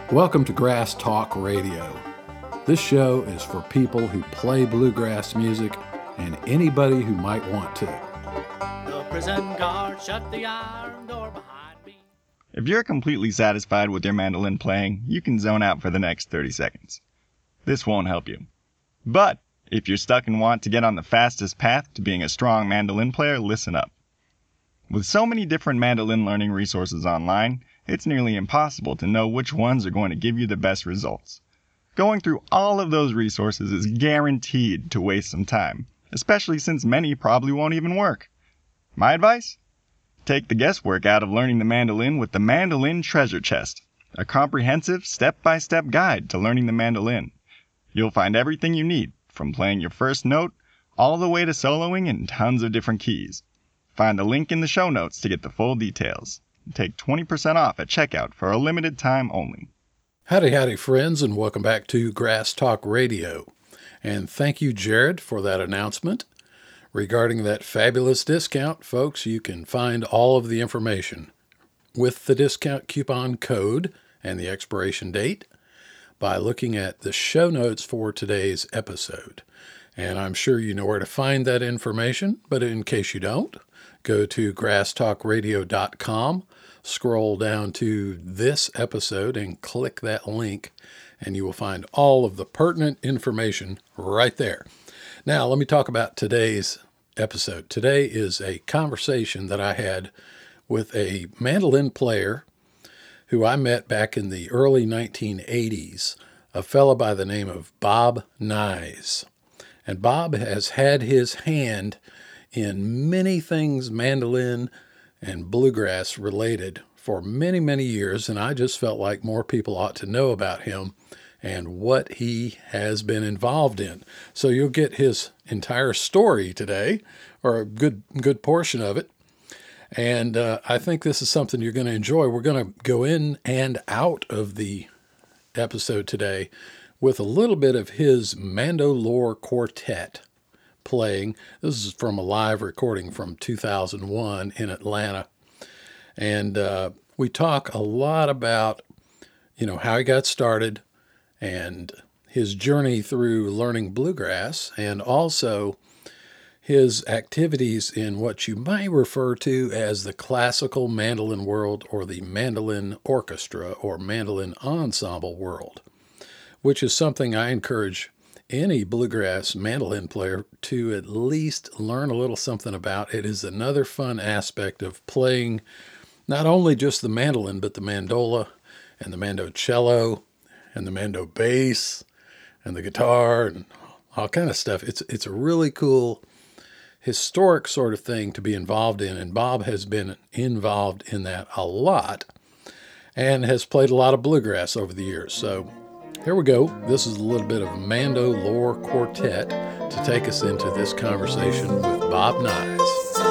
Welcome to Grass Talk Radio. This show is for people who play bluegrass music and anybody who might want to. The prison guard shut the iron door behind me. If you're completely satisfied with your mandolin playing, you can zone out for the next 30 seconds. This won't help you. But if you're stuck and want to get on the fastest path to being a strong mandolin player, listen up. With so many different mandolin learning resources online, it's nearly impossible to know which ones are going to give you the best results. Going through all of those resources is guaranteed to waste some time, especially since many probably won't even work. My advice? Take the guesswork out of learning the mandolin with the Mandolin Treasure Chest, a comprehensive step-by-step guide to learning the mandolin. You'll find everything you need, from playing your first note all the way to soloing in tons of different keys. Find the link in the show notes to get the full details. Take 20% off at checkout for a limited time only. Howdy, friends, and welcome back to Grass Talk Radio. And thank you, Jared, for that announcement. Regarding that fabulous discount, folks, you can find all of the information with the discount coupon code and the expiration date by looking at the show notes for today's episode. And I'm sure you know where to find that information, but in case you don't, go to grasstalkradio.com, scroll down to this episode and click that link, and you will find all of the pertinent information right there. Now, let me talk about today's episode. Today is a conversation that I had with a mandolin player who I met back in the early 1980s, a fellow by the name of Bob Nyes. And Bob has had his hand in many things mandolin and bluegrass related for many, many years, and I just felt like more people ought to know about him and what he has been involved in. So you'll get his entire story today, or a good portion of it, and I think this is something you're going to enjoy. We're going to go in and out of the episode today with a little bit of his Mandolore Quartet playing. This is from a live recording from 2001 in Atlanta. And we talk a lot about, how he got started and his journey through learning bluegrass, and also his activities in what you might refer to as the classical mandolin world, or the mandolin orchestra or mandolin ensemble world, which is something I encourage any bluegrass mandolin player to at least learn a little something about. It is another fun aspect of playing not only just the mandolin, but the mandola and the mandocello and the mando bass and the guitar and all kind of stuff. It's a really cool historic sort of thing to be involved in, and Bob has been involved in that a lot and has played a lot of bluegrass over the years. So here we go. This is a little bit of Mandolore Quartet to take us into this conversation with Bob Nyes.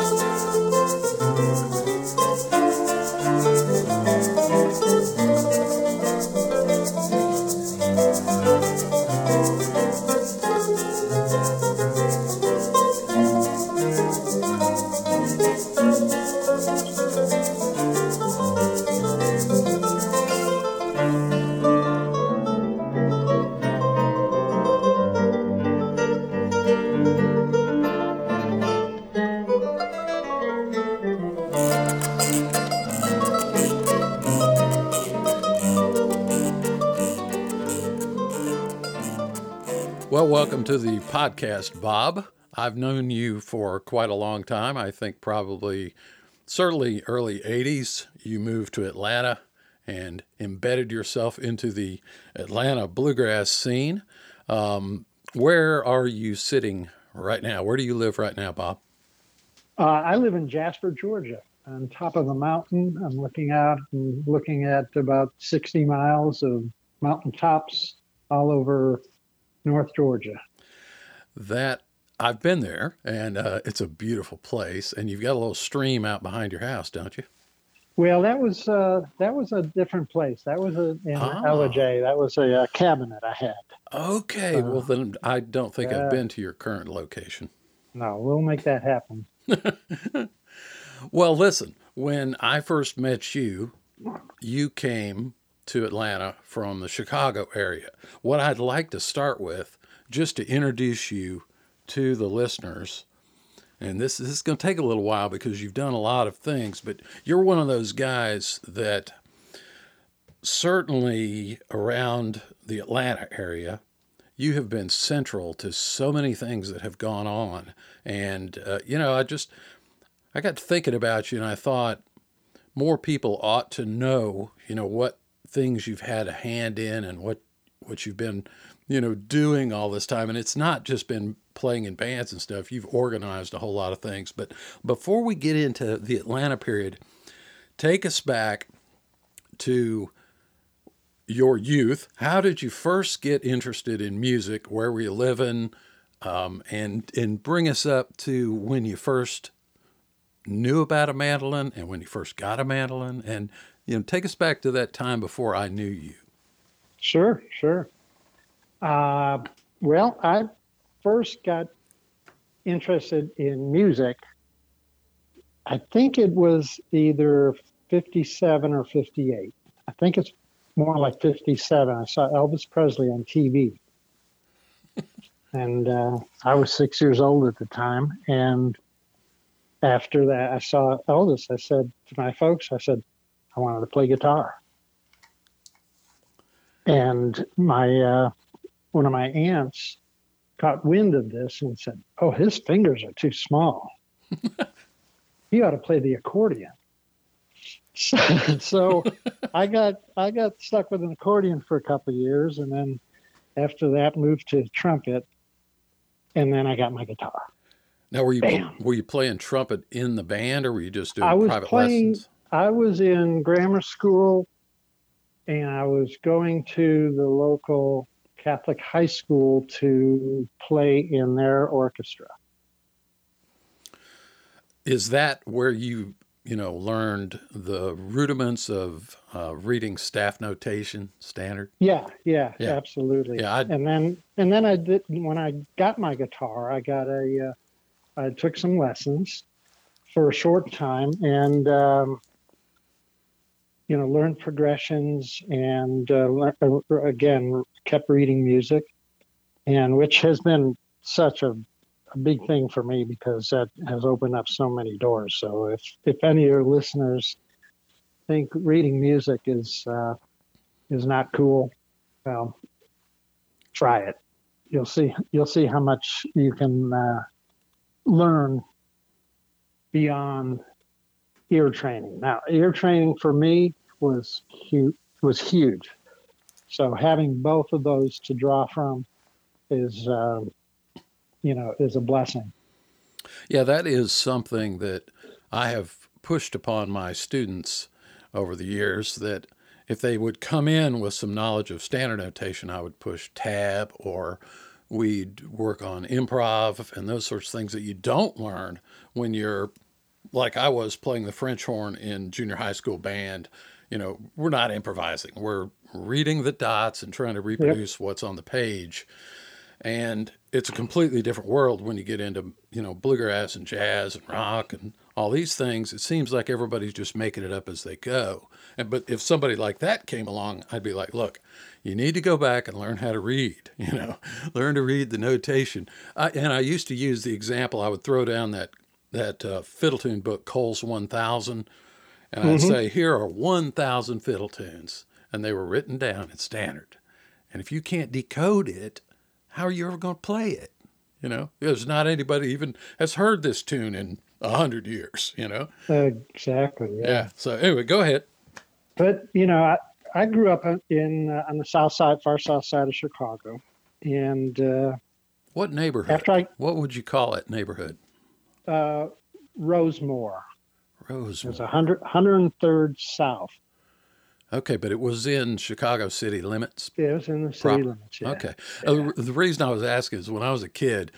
Well, welcome to the podcast, Bob. I've known you for quite a long time. I think certainly early 80s, you moved to Atlanta and embedded yourself into the Atlanta bluegrass scene. Where are you sitting right now? Where do you live right now, Bob? I live in Jasper, Georgia, on top of a mountain. I'm looking out and looking at about 60 miles of mountaintops all over North Georgia. That I've been there, and it's a beautiful place. And you've got a little stream out behind your house, don't you? Well, that was a different place. That was in LJ. That was a cabinet I had. Okay, well then I don't think I've been to your current location. No, we'll make that happen. Well, listen, when I first met you, you came to Atlanta from the Chicago area. What I'd like to start with, just to introduce you to the listeners, and this is going to take a little while because you've done a lot of things, but you're one of those guys that certainly around the Atlanta area, you have been central to so many things that have gone on. And, I got to thinking about you and I thought more people ought to know, what things you've had a hand in and what you've been, doing all this time. And it's not just been playing in bands and stuff. You've organized a whole lot of things. But before we get into the Atlanta period, take us back to your youth. How did you first get interested in music? Where were you living? And bring us up to when you first knew about a mandolin and when you first got a mandolin, and take us back to that time before I knew you. Sure. Well, I first got interested in music. I think it was either 57 or 58. I think it's more like 57. I saw Elvis Presley on TV. And I was 6 years old at the time. And after that, I saw Elvis. I said to my folks, I wanted to play guitar. And my one of my aunts caught wind of this and said, "Oh, his fingers are too small. He ought to play the accordion." So I got stuck with an accordion for a couple of years, and then after that moved to trumpet, and then I got my guitar. Now, were you playing trumpet in the band, or were you just doing private lessons? I was in grammar school, and I was going to the local Catholic high school to play in their orchestra. Is that where you learned the rudiments of reading staff notation standard? Yeah, absolutely. Yeah, and then I did, when I got my guitar, I took some lessons for a short time and learned progressions and again kept reading music, and which has been such a big thing for me because that has opened up so many doors. So if any of your listeners think reading music is not cool, well, try it. You'll see how much you can learn beyond ear training. Now, ear training for me was huge. So having both of those to draw from is a blessing. Yeah, that is something that I have pushed upon my students over the years, that if they would come in with some knowledge of standard notation, I would push tab, or we'd work on improv and those sorts of things that you don't learn when you're like I was playing the French horn in junior high school band. We're not improvising. We're reading the dots and trying to reproduce what's on the page. And it's a completely different world when you get into, bluegrass and jazz and rock and all these things. It seems like everybody's just making it up as they go. But if somebody like that came along, I'd be like, look, you need to go back and learn how to read, learn to read the notation. And I used to use the example, I would throw down that fiddle tune book, Cole's 1000, and I'd say, here are 1,000 fiddle tunes, and they were written down in standard. And if you can't decode it, how are you ever going to play it? There's not anybody even has heard this tune in 100 years, Exactly. Yeah. So anyway, go ahead. But, I grew up on the far south side of Chicago. And what neighborhood? What would you call it, neighborhood? Rosemore. Rosemore. It's 103rd South. Okay, but it was in Chicago city limits? Yeah, it was in the city limits, yeah. Okay. Yeah. The reason I was asking is when I was a kid,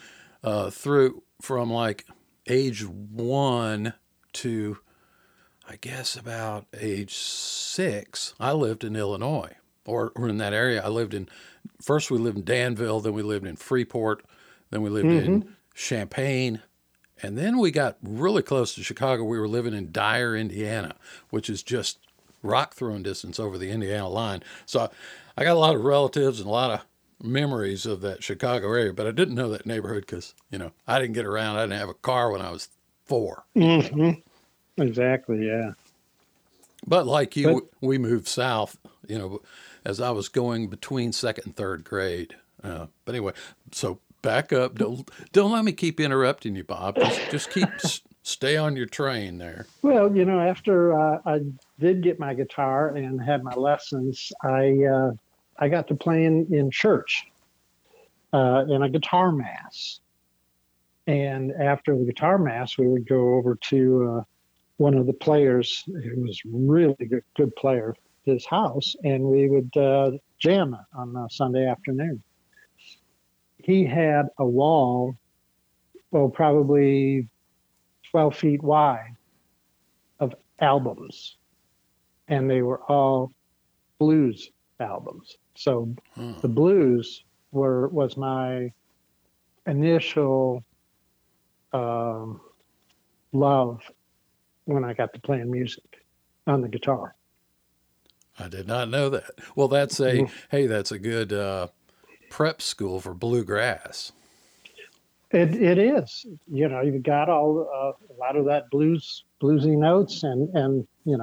from like age 1 to, I guess, about age 6, I lived in Illinois, or in that area. First we lived in Danville, then we lived in Freeport, then we lived in Champaign, and then we got really close to Chicago. We were living in Dyer, Indiana, which is just rock throwing distance over the Indiana line. So I got a lot of relatives and a lot of memories of that Chicago area, but I didn't know that neighborhood because, I didn't get around. I didn't have a car when I was 4. Mm-hmm. Exactly, yeah. But like you, we moved south, as I was going between second and third grade. But anyway, so back up. Don't let me keep interrupting you, Bob. Just keep stay on your train there. Well, after I did get my guitar and had my lessons, I got to playing in church in a guitar mass. And after the guitar mass, we would go over to one of the players who was really good player, his house, and we would jam on a Sunday afternoon. He had a wall, probably 12 feet wide, of albums, and they were all blues albums. So the blues was my initial love when I got to playing music on the guitar. I did not know that. Well, that's that's a good prep school for bluegrass. It is. You've got a lot of that bluesy notes, and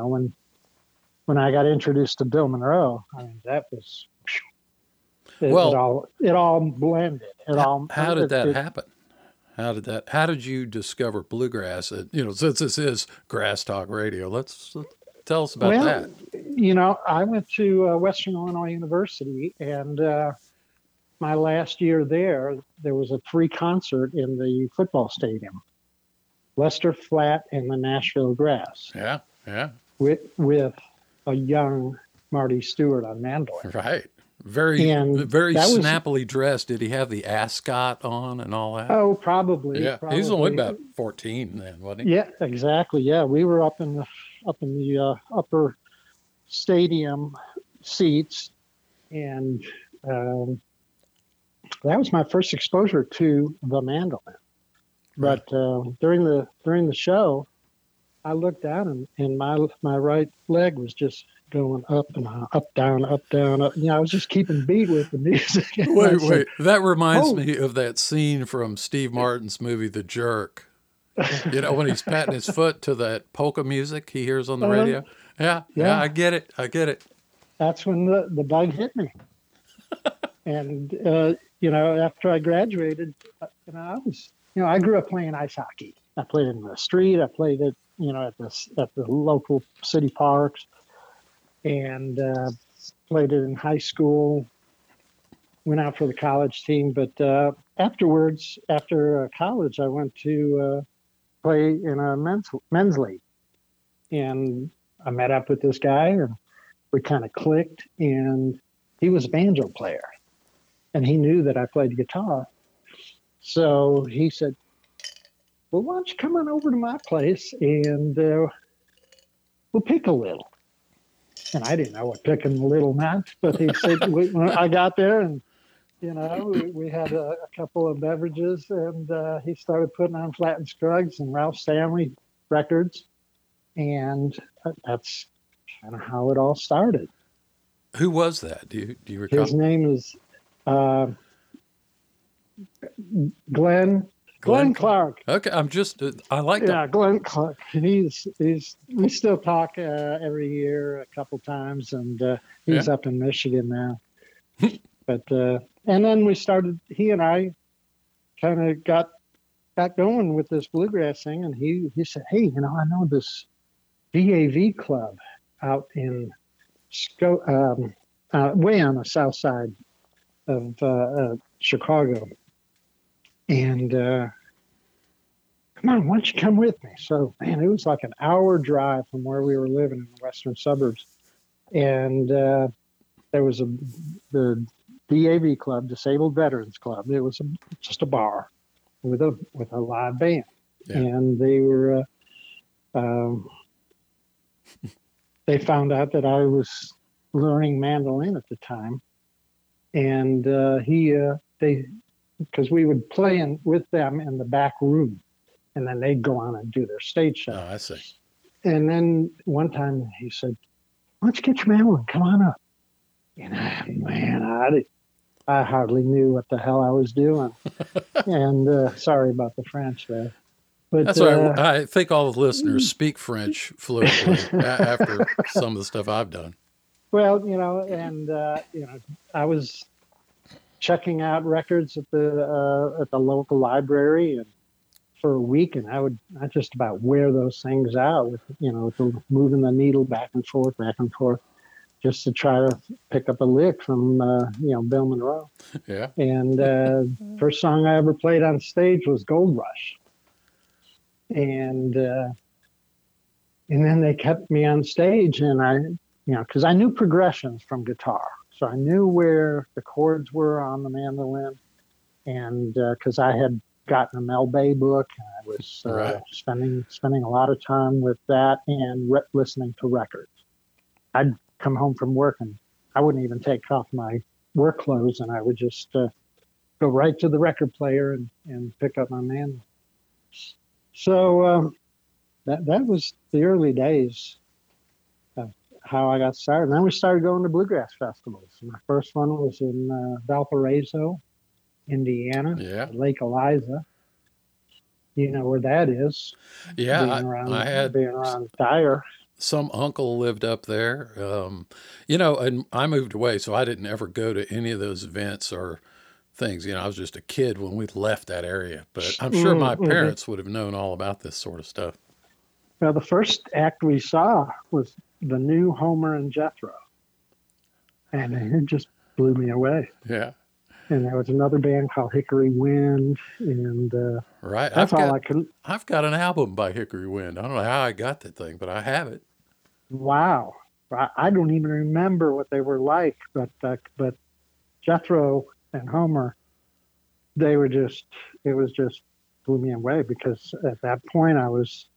when I got introduced to Bill Monroe, I mean that was it all blended. How did that happen? How did you discover bluegrass? Since this is Grass Talk Radio, let's tell us about that. I went to Western Illinois University, and my last year there was a free concert in the football stadium, Lester Flatt and the Nashville Grass. Yeah. With a young Marty Stewart on mandolin. Right. Very snappily dressed. Did he have the ascot on and all that? Oh, probably. Yeah, he was only about 14 then, wasn't he? Yeah, exactly. Yeah, we were up in the upper stadium seats, and that was my first exposure to the mandolin. But during the show, I looked down and my right leg was just going up and up, down, up, down, up. I was just keeping beat with the music. Wait. That reminds me of that scene from Steve Martin's movie, The Jerk. When he's patting his foot to that polka music he hears on the radio. Yeah, I get it. That's when the bug hit me. And, after I graduated, I grew up playing ice hockey. I played in the street. I played it, at the local city parks, and played it in high school. Went out for the college team, but afterwards, after college, I went to play in a men's league, and I met up with this guy, and we kind of clicked. And he was a banjo player, and he knew that I played guitar, so he said, well, why don't you come on over to my place and we'll pick a little. And I didn't know what picking a little meant, but he said, when I got there and, we had a couple of beverages, and he started putting on Flatt and Scruggs and Ralph Stanley records. And that's kind of how it all started. Who was that? Do you recall? His name is Glenn Clark. Okay, I like that. Yeah, Glenn Clark. We still talk every year a couple times, and he's up in Michigan now. But and then he and I kind of got going with this bluegrass thing, and he said, hey, I know this DAV club out in way on the south side of Chicago. And come on, why don't you come with me? So, man, it was like an hour drive from where we were living in the western suburbs. And there was the DAV Club, Disabled Veterans Club. It was just a bar with a live band. Yeah. And they were they found out that I was learning mandolin at the time. And because we would play with them in the back room, and then they'd go on and do their stage show. Oh, I see. And then one time he said, why don't you get your mandolin? Come on up. And man, I hardly knew what the hell I was doing. And sorry about the French there. But That's right. I think all the listeners speak French fluently after some of the stuff I've done. well, I was checking out records at the local library, and for a week, and I just about wear those things out with moving the needle back and forth, just to try to pick up a lick from Bill Monroe. Yeah. And first song I ever played on stage was Gold Rush. And then they kept me on stage, and because I knew progressions from guitar, so I knew where the chords were on the mandolin, and because I had gotten a Mel Bay book, and I was Right. spending a lot of time with that and listening to records. I'd come home from work, and I wouldn't even take off my work clothes, and I would just go right to the record player and pick up my mandolin. So that was the early days of how I got started. And then we started going to bluegrass festivals. My first one was in Valparaiso, Indiana, Yeah. Lake Eliza. You know where that is? Yeah. Being around Dyer. Some uncle lived up there, and I moved away, so I didn't ever go to any of those events or things. I was just a kid when we left that area, but I'm sure my parents would have known all about this sort of stuff. Well, the first act we saw was the new Homer and Jethro, and it just blew me away. Yeah. And there was another band called Hickory Wind, and right. That's all I could. I've got an album by Hickory Wind. I don't know how I got that thing, but I have it. Wow, I don't even remember what they were like, but Jethro and Homer, it was just blew me away, because at that point I was,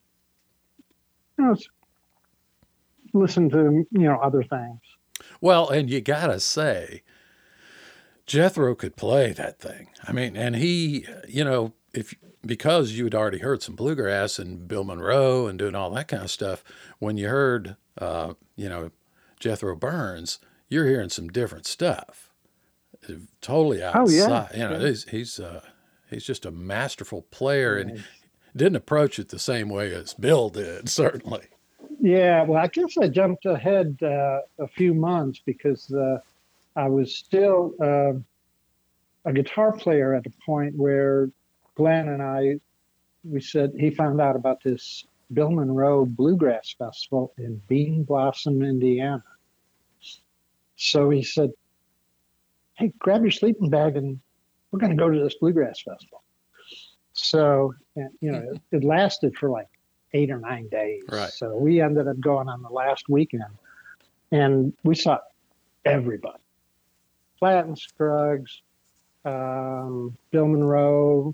listening to other things. Well, and you gotta say, Jethro could play that thing. I mean, and he, because you'd already heard some bluegrass and Bill Monroe and doing all that kind of stuff, when you heard, Jethro Burns, you're hearing some different stuff. Totally outside. Oh, yeah. He's just a masterful player, and didn't approach it the same way as Bill did, certainly. Yeah, well, I guess I jumped ahead a few months, because I was still a guitar player at the point where Glenn and we said he found out about this Bill Monroe Bluegrass Festival in Bean Blossom, Indiana. So he said, hey, grab your sleeping bag and we're going to go to this Bluegrass Festival. So, it lasted for like 8 or 9 days. Right. So we ended up going on the last weekend, and we saw everybody. Platt and Scruggs, Bill Monroe,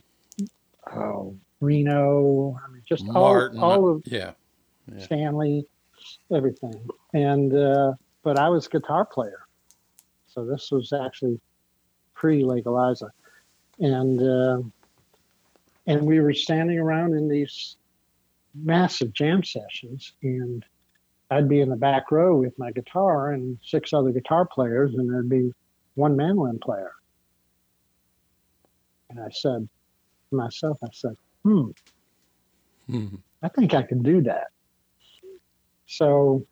Reno, just Martin, all of yeah. Stanley, everything. And but I was a guitar player, so this was actually pre-Lake Eliza, and we were standing around in these massive jam sessions, and I'd be in the back row with my guitar and 6 other guitar players, and there'd be one mandolin player. And I said to myself, I think I can do that. So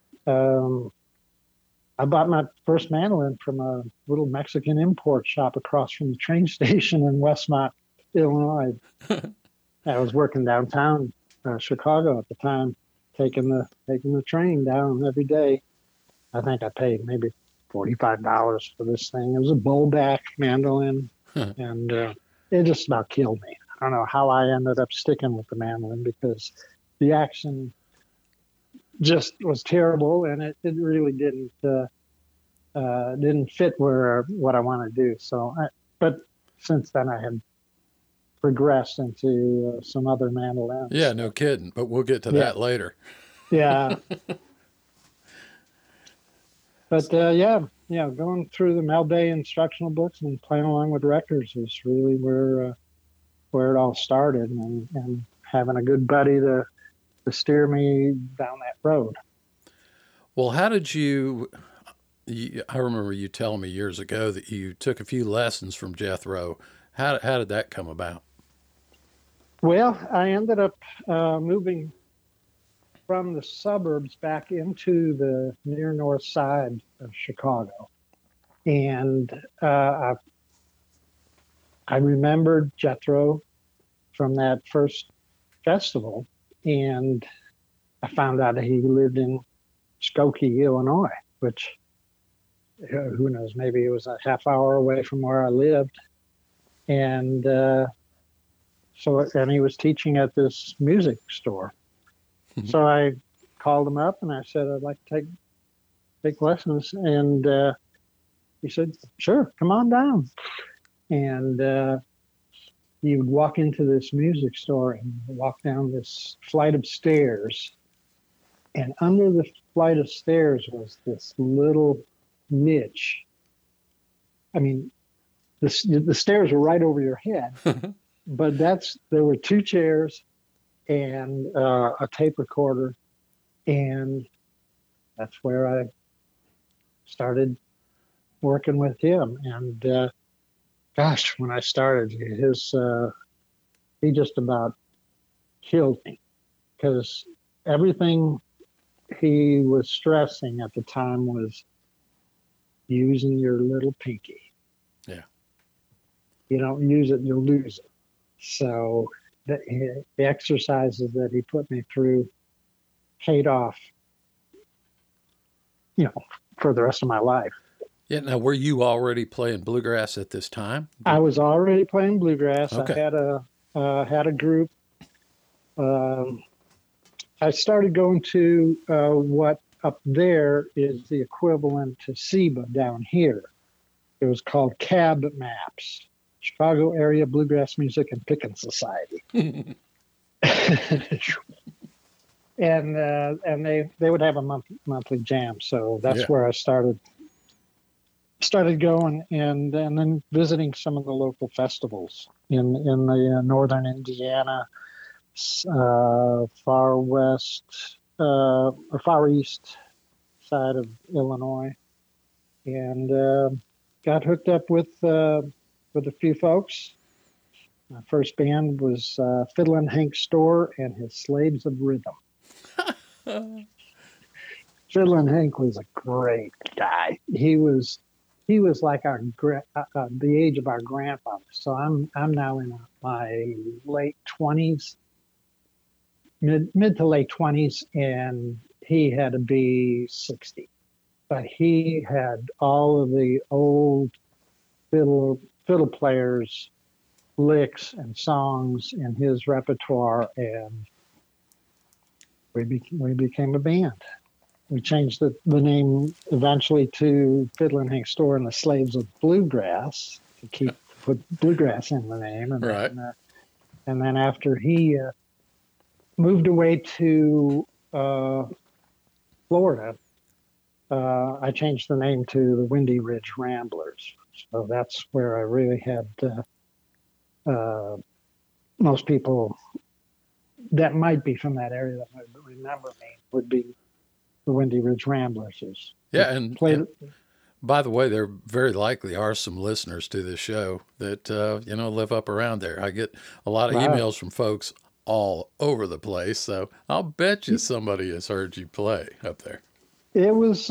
I bought my first mandolin from a little Mexican import shop across from the train station in Westmont, Illinois. I was working downtown Chicago at the time, taking the train down every day. I think I paid maybe $45 for this thing. It was a bowback mandolin, and it just about killed me. I don't know how I ended up sticking with the mandolin, because the action just was terrible, and it really didn't fit what I want to do. So, but since then I have progressed into some other mandolins. Yeah, no kidding. But we'll get to that later. Yeah. But going through the Mel Bay instructional books and playing along with records is really where it all started, and having a good buddy to steer me down that road. Well, how did I remember you telling me years ago that you took a few lessons from Jethro. How did that come about? Well, I ended up moving from the suburbs back into the near north side of Chicago. And I remembered Jethro from that first festival. And I found out that he lived in Skokie, Illinois, which, who knows, maybe it was a half hour away from where I lived. And and he was teaching at this music store. So I called him up and I said, I'd like to take lessons. And he said, sure, come on down. And you would walk into this music store and walk down this flight of stairs. And under the flight of stairs was this little niche. I mean, the stairs were right over your head, but there were two chairs and a tape recorder, and that's where I started working with him. And gosh, when I started, he just about killed me, because everything he was stressing at the time was using your little pinky. Yeah. You don't use it, you'll lose it. So the exercises that he put me through paid off, for the rest of my life. Yeah. Now, were you already playing bluegrass at this time? I was already playing bluegrass. Okay. I had a group. I started going to what up there is the equivalent to SEBA down here. It was called CAB MAPS, Chicago Area Bluegrass Music and Picking Society. And they would have a monthly jam. So that's where I started going, and then visiting some of the local festivals in the northern Indiana, far west or far east side of Illinois, and got hooked up with a few folks. My first band was Fiddlin' Hank Storr and his Slaves of Rhythm. Fiddlin' Hank was a great guy. He was like the age of our grandfather. So I'm now in my late 20s, mid to late 20s, and he had to be 60. But he had all of the old fiddle players' licks and songs in his repertoire, and we became a band. We changed the name eventually to Fiddlin' Hank Storr and the Slaves of Bluegrass to put bluegrass in the name. And right. Then after he moved away to Florida, I changed the name to the Windy Ridge Ramblers. So that's where I really had most people that might be from that area that might remember me would be the Windy Ridge Ramblers. Yeah, and by the way, there very likely are some listeners to this show that live up around there. I get a lot of emails from folks all over the place, so I'll bet you somebody has heard you play up there. It was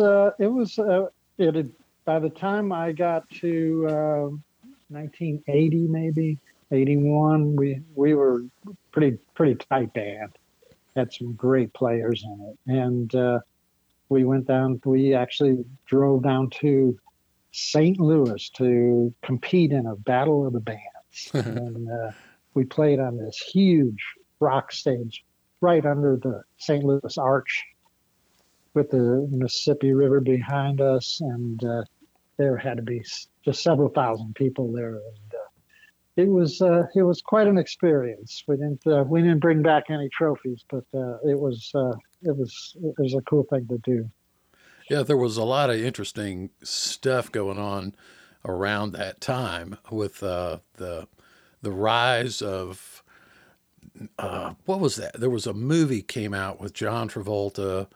by the time I got to 1980, maybe 81, we were pretty tight band. Had some great players in it, and we actually drove down to St. Louis to compete in a battle of the bands. And we played on this huge rock stage right under the St. Louis Arch with the Mississippi River behind us. And there had to be just several thousand people there. And it was quite an experience. We didn't bring back any trophies, but it was a cool thing to do. Yeah, there was a lot of interesting stuff going on around that time with the rise of what was that? There was a movie came out with John Travolta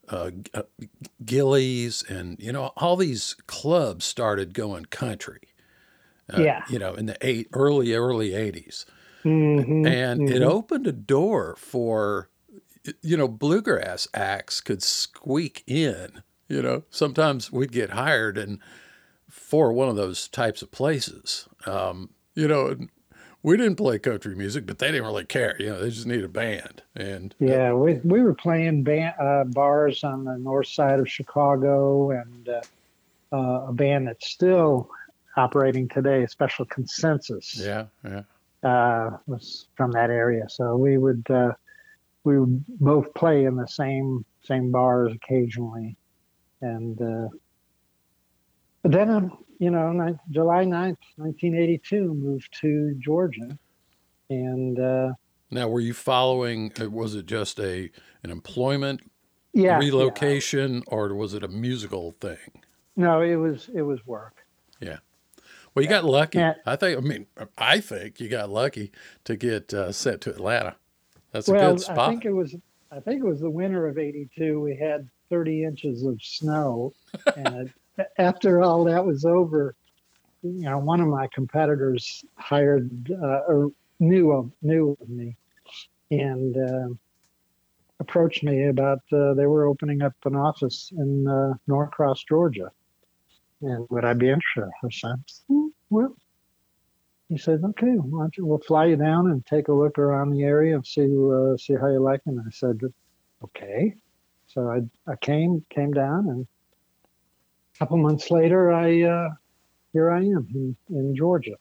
Gillies, and all these clubs started going country. Yeah. In the early '80s, Mm-hmm. and it Mm-hmm. opened a door for bluegrass acts could squeak in. Sometimes we'd get hired and for one of those types of places. And we didn't play country music, but they didn't really care. They just needed a band. And Yeah, we were playing bars on the north side of Chicago, and a band that's still operating today, Special Consensus, yeah, yeah. was from that area. So we would both play in the same bars occasionally, and but then July 9th, 1982, moved to Georgia, and Now, were you following? Was it just an employment yeah, relocation, or was it a musical thing? no, it was work. Yeah. Well, you Yeah. got lucky. Yeah. I think you got lucky to get sent to Atlanta. That's a good Well, spot. I think it was the winter of '82. We had 30 inches of snow, and after all that was over, one of my competitors hired or knew of me, and approached me about they were opening up an office in Norcross, Georgia, and would I be interested? I said, well. He said, "Okay, why don't we'll fly you down and take a look around the area and see how you like it." And I said, "Okay." So I came down, and a couple months later, here I am in Georgia.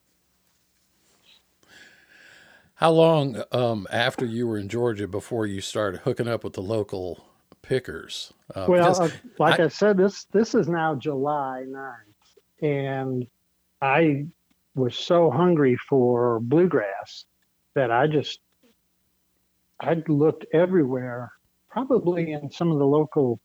How long after you were in Georgia before you started hooking up with the local pickers? Well, Because like I, I said, this is now July 9th, and I was so hungry for bluegrass that I looked everywhere, probably in some of the local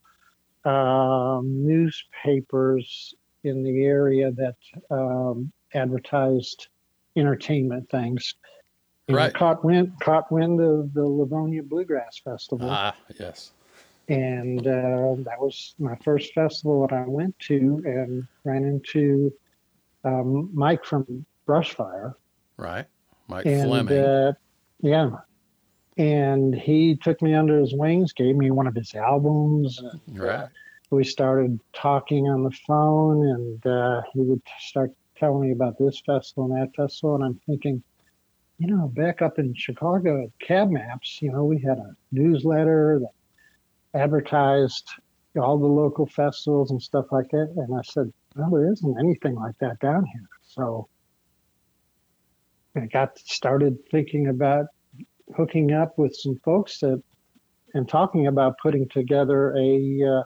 newspapers in the area that advertised entertainment things, and right. caught wind of the Livonia Bluegrass Festival, Ah, yes. and that was my first festival that I went to, and ran into Mike from Brushfire, Right. Mike and Fleming. yeah, and he took me under his wings, gave me one of his albums, and Right. we started talking on the phone, and he would start telling me about this festival and that festival, and I'm thinking, back up in Chicago at Cab Maps, we had a newsletter that advertised all the local festivals and stuff like that, and I said, well, there isn't anything like that down here. So I got started thinking about hooking up with some folks and talking about putting together a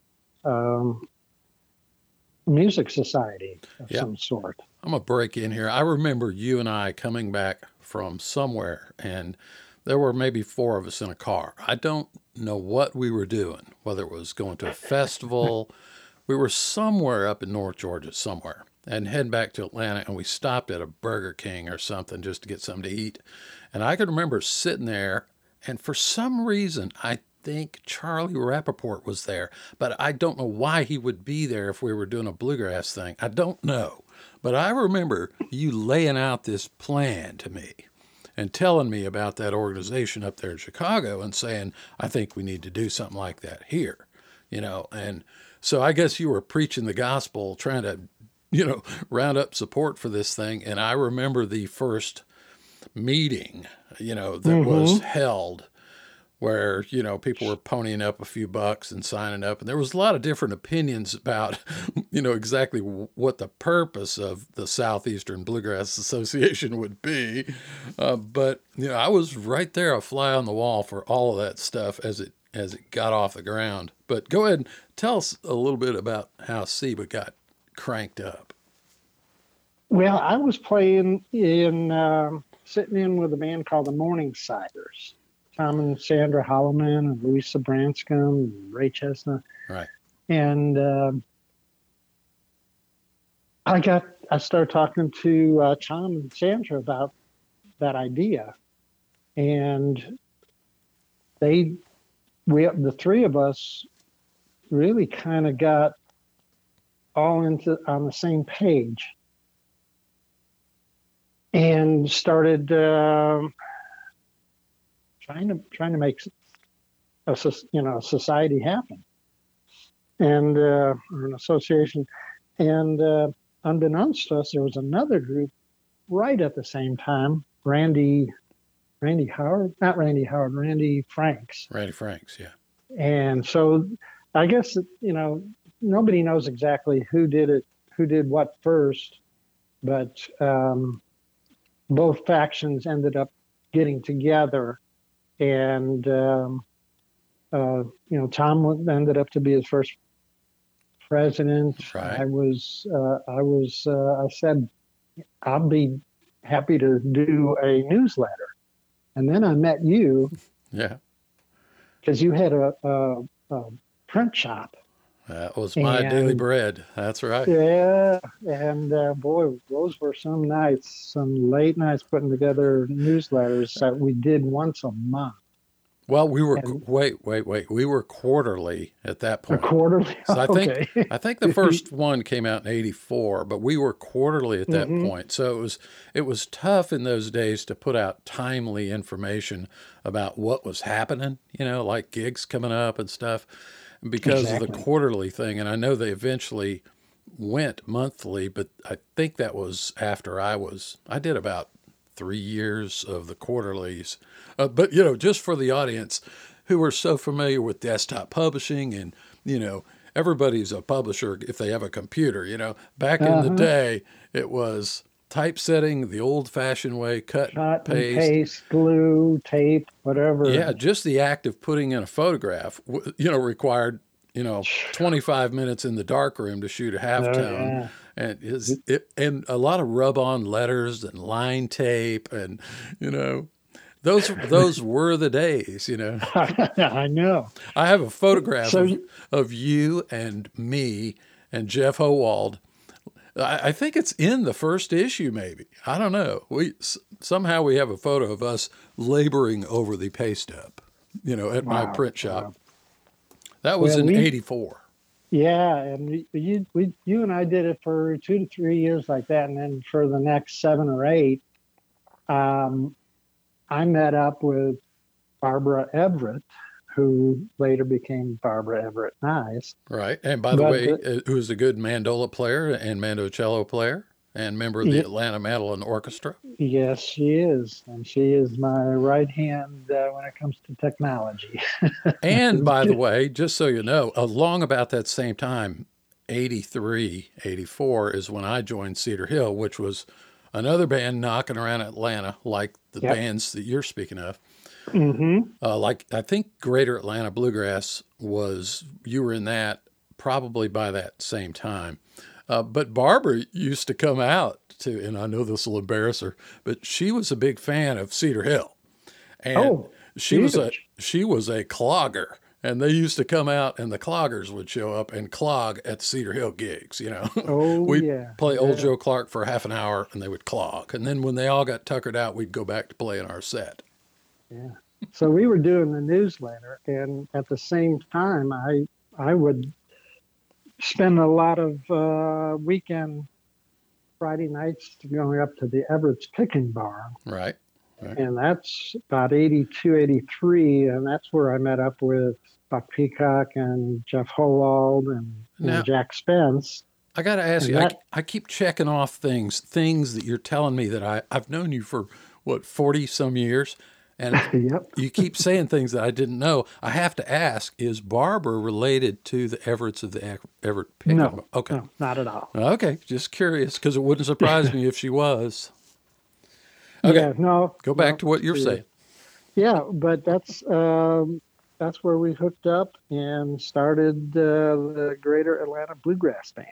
music society of Yeah. some sort. I'm going to break in here. I remember you and I coming back from somewhere, and there were maybe four of us in a car. I don't know what we were doing, whether it was going to a festival. We were somewhere up in North Georgia, somewhere, and heading back to Atlanta, and we stopped at a Burger King or something just to get something to eat. And I can remember sitting there, and for some reason, I think Charlie Rappaport was there, but I don't know why he would be there if we were doing a bluegrass thing. I don't know. But I remember you laying out this plan to me and telling me about that organization up there in Chicago and saying, I think we need to do something like that here, and so I guess you were preaching the gospel, trying to, round up support for this thing. And I remember the first meeting, that was Mm-hmm. held where, people were ponying up a few bucks and signing up. And there was a lot of different opinions about, exactly what the purpose of the Southeastern Bluegrass Association would be. But, I was right there, a fly on the wall for all of that stuff as it got off the ground. But go ahead and tell us a little bit about how SEBA got cranked up. Well, I was playing sitting in with a band called the Morningsiders. Tom and Sandra Holloman and Louisa Branscombe and Ray Chestnut. Right. And I started talking to Tom and Sandra about that idea, and they the three of us really kind of got all into on the same page and started trying to make a society happen, and or an association. And unbeknownst to us, there was another group right at the same time. Randy Howard, not Randy Howard, Randy Franks. Randy Franks, yeah. And so I guess, nobody knows exactly who did what first, but both factions ended up getting together, and Tom ended up to be his first president. Right. I said, I'll be happy to do a newsletter. And then I met you. Yeah. Because you had a print shop. That was my daily bread. That's right. Yeah. And boy, those were some nights, some late nights putting together newsletters that we did once a month. Well, we were wait. We were quarterly at that point. Quarterly. So I think the first one came out in '84, but we were quarterly at that point. So it was tough in those days to put out timely information about what was happening. Like gigs coming up and stuff, because of the quarterly thing. And I know they eventually went monthly, but I think that was after I did about 3 years of the quarterlies. But, just for the audience who are so familiar with desktop publishing and, everybody's a publisher if they have a computer, back in the day, it was typesetting the old fashioned way, cut, paste, glue, tape, whatever. Yeah. Just the act of putting in a photograph, required, 25 minutes in the dark room to shoot a halftone. And and a lot of rub-on letters and line tape, and those were the days. I know. I have a photograph of you and me and Jeff Howald. I think it's in the first issue, maybe. I don't know. Somehow we have a photo of us laboring over the paste up, at my print shop. Wow. That was in '84. Yeah, and you and I did it for 2 to 3 years like that, and then for the next 7 or 8, I met up with Barbara Everett, who later became Barbara Everett Nice. Right, and by the way, who's a good mandola player and mandocello player and member of the Atlanta Mandolin Orchestra. Yes, she is, and she is my right hand when it comes to technology. And by the way, just so you know, along about that same time, 83, 84 is when I joined Cedar Hill, which was another band knocking around Atlanta, like the bands that you're speaking of. Like I think Greater Atlanta Bluegrass you were in that probably by that same time. But Barbara used to come out and I know this will embarrass her, but she was a big fan of Cedar Hill, and she was a clogger, and they used to come out, and the cloggers would show up and clog at the Cedar Hill gigs. We'd play Old Joe Clark for half an hour, and they would clog, and then when they all got tuckered out, we'd go back to playing our set. Yeah. So we were doing the newsletter, and at the same time, I would spend a lot of weekend Friday nights going up to the Everett's Picking Bar. Right. And that's about 82, 83, and that's where I met up with Buck Peacock and Jeff Howald and Jack Spence. I got to ask you, I keep checking off things that you're telling me that I've known you for, 40 some years, and you keep saying things that I didn't know. I have to ask, is Barbara related to the Everetts of the Everett Picking Bar? Okay. No, not at all. Okay, just curious, because it wouldn't surprise me if she was. Okay, yeah, no. Go back to what you're saying. Yeah, but that's where we hooked up and started the Greater Atlanta Bluegrass Band.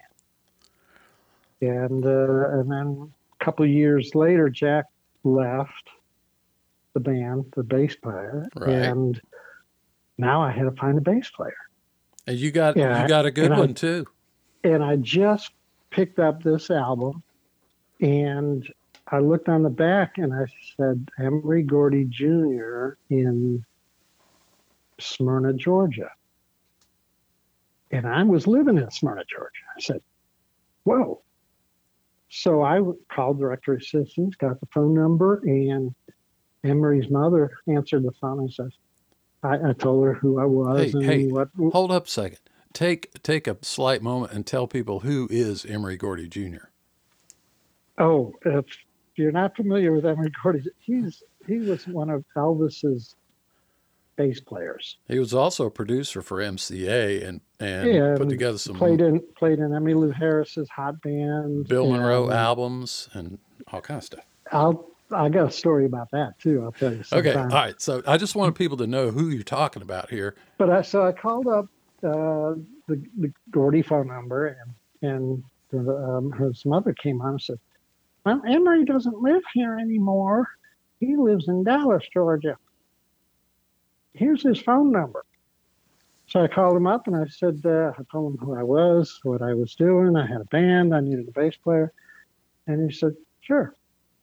And then a couple of years later, Jack left the band, the bass player, and now I had to find a bass player. And you got a good one too. And I just picked up this album, and I looked on the back and I said, Emery Gordy Jr. in Smyrna, Georgia. And I was living in Smyrna, Georgia. I said, whoa. So I called directory assistance, got the phone number, and Emery's mother answered the phone and says, I told her who I was what. Hold up a second. Take a slight moment and tell people who is Emory Gordy Jr. Oh, if you're not familiar with Emory Gordy, he was one of Elvis's bass players. He was also a producer for MCA and put together some played in Emmylou Harris's hot band, Bill Monroe albums, and all kinds of stuff. I got a story about that too. I'll tell you sometime. Okay, all right. So I just wanted people to know who you're talking about here. But I called up the Gordy phone number, and his mother came on and said, "Well, Emery doesn't live here anymore. He lives in Dallas, Georgia. Here's his phone number." So I called him up and I said, I told him who I was, what I was doing. I had a band. I needed a bass player. And he said, sure.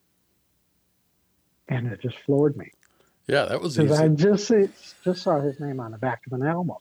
And it just floored me. Yeah, that was easy. Because I just saw his name on the back of an album.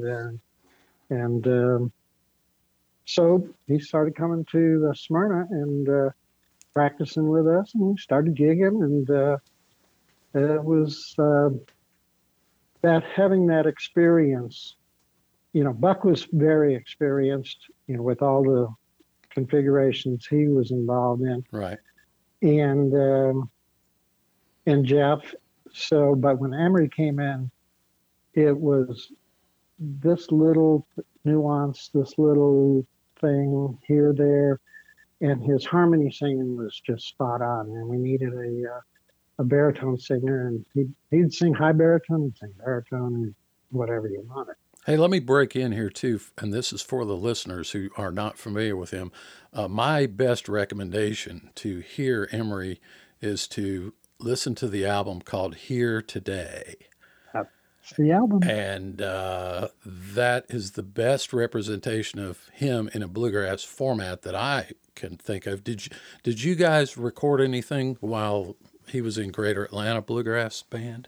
And so he started coming to Smyrna and practicing with us. And we started gigging. And it was that having that experience. Buck was very experienced, with all the configurations he was involved in. Right. And Jeff. So, but when Emery came in, it was this little nuance, this little thing here, there, and his harmony singing was just spot on. And we needed a baritone singer, and he'd sing high baritone and sing baritone and whatever you wanted. Hey, let me break in here too, and this is for the listeners who are not familiar with him. My best recommendation to hear Emery is to listen to the album called Here Today. That's the album. And that is the best representation of him in a bluegrass format that I can think of. Did you guys record anything while he was in Greater Atlanta Bluegrass Band?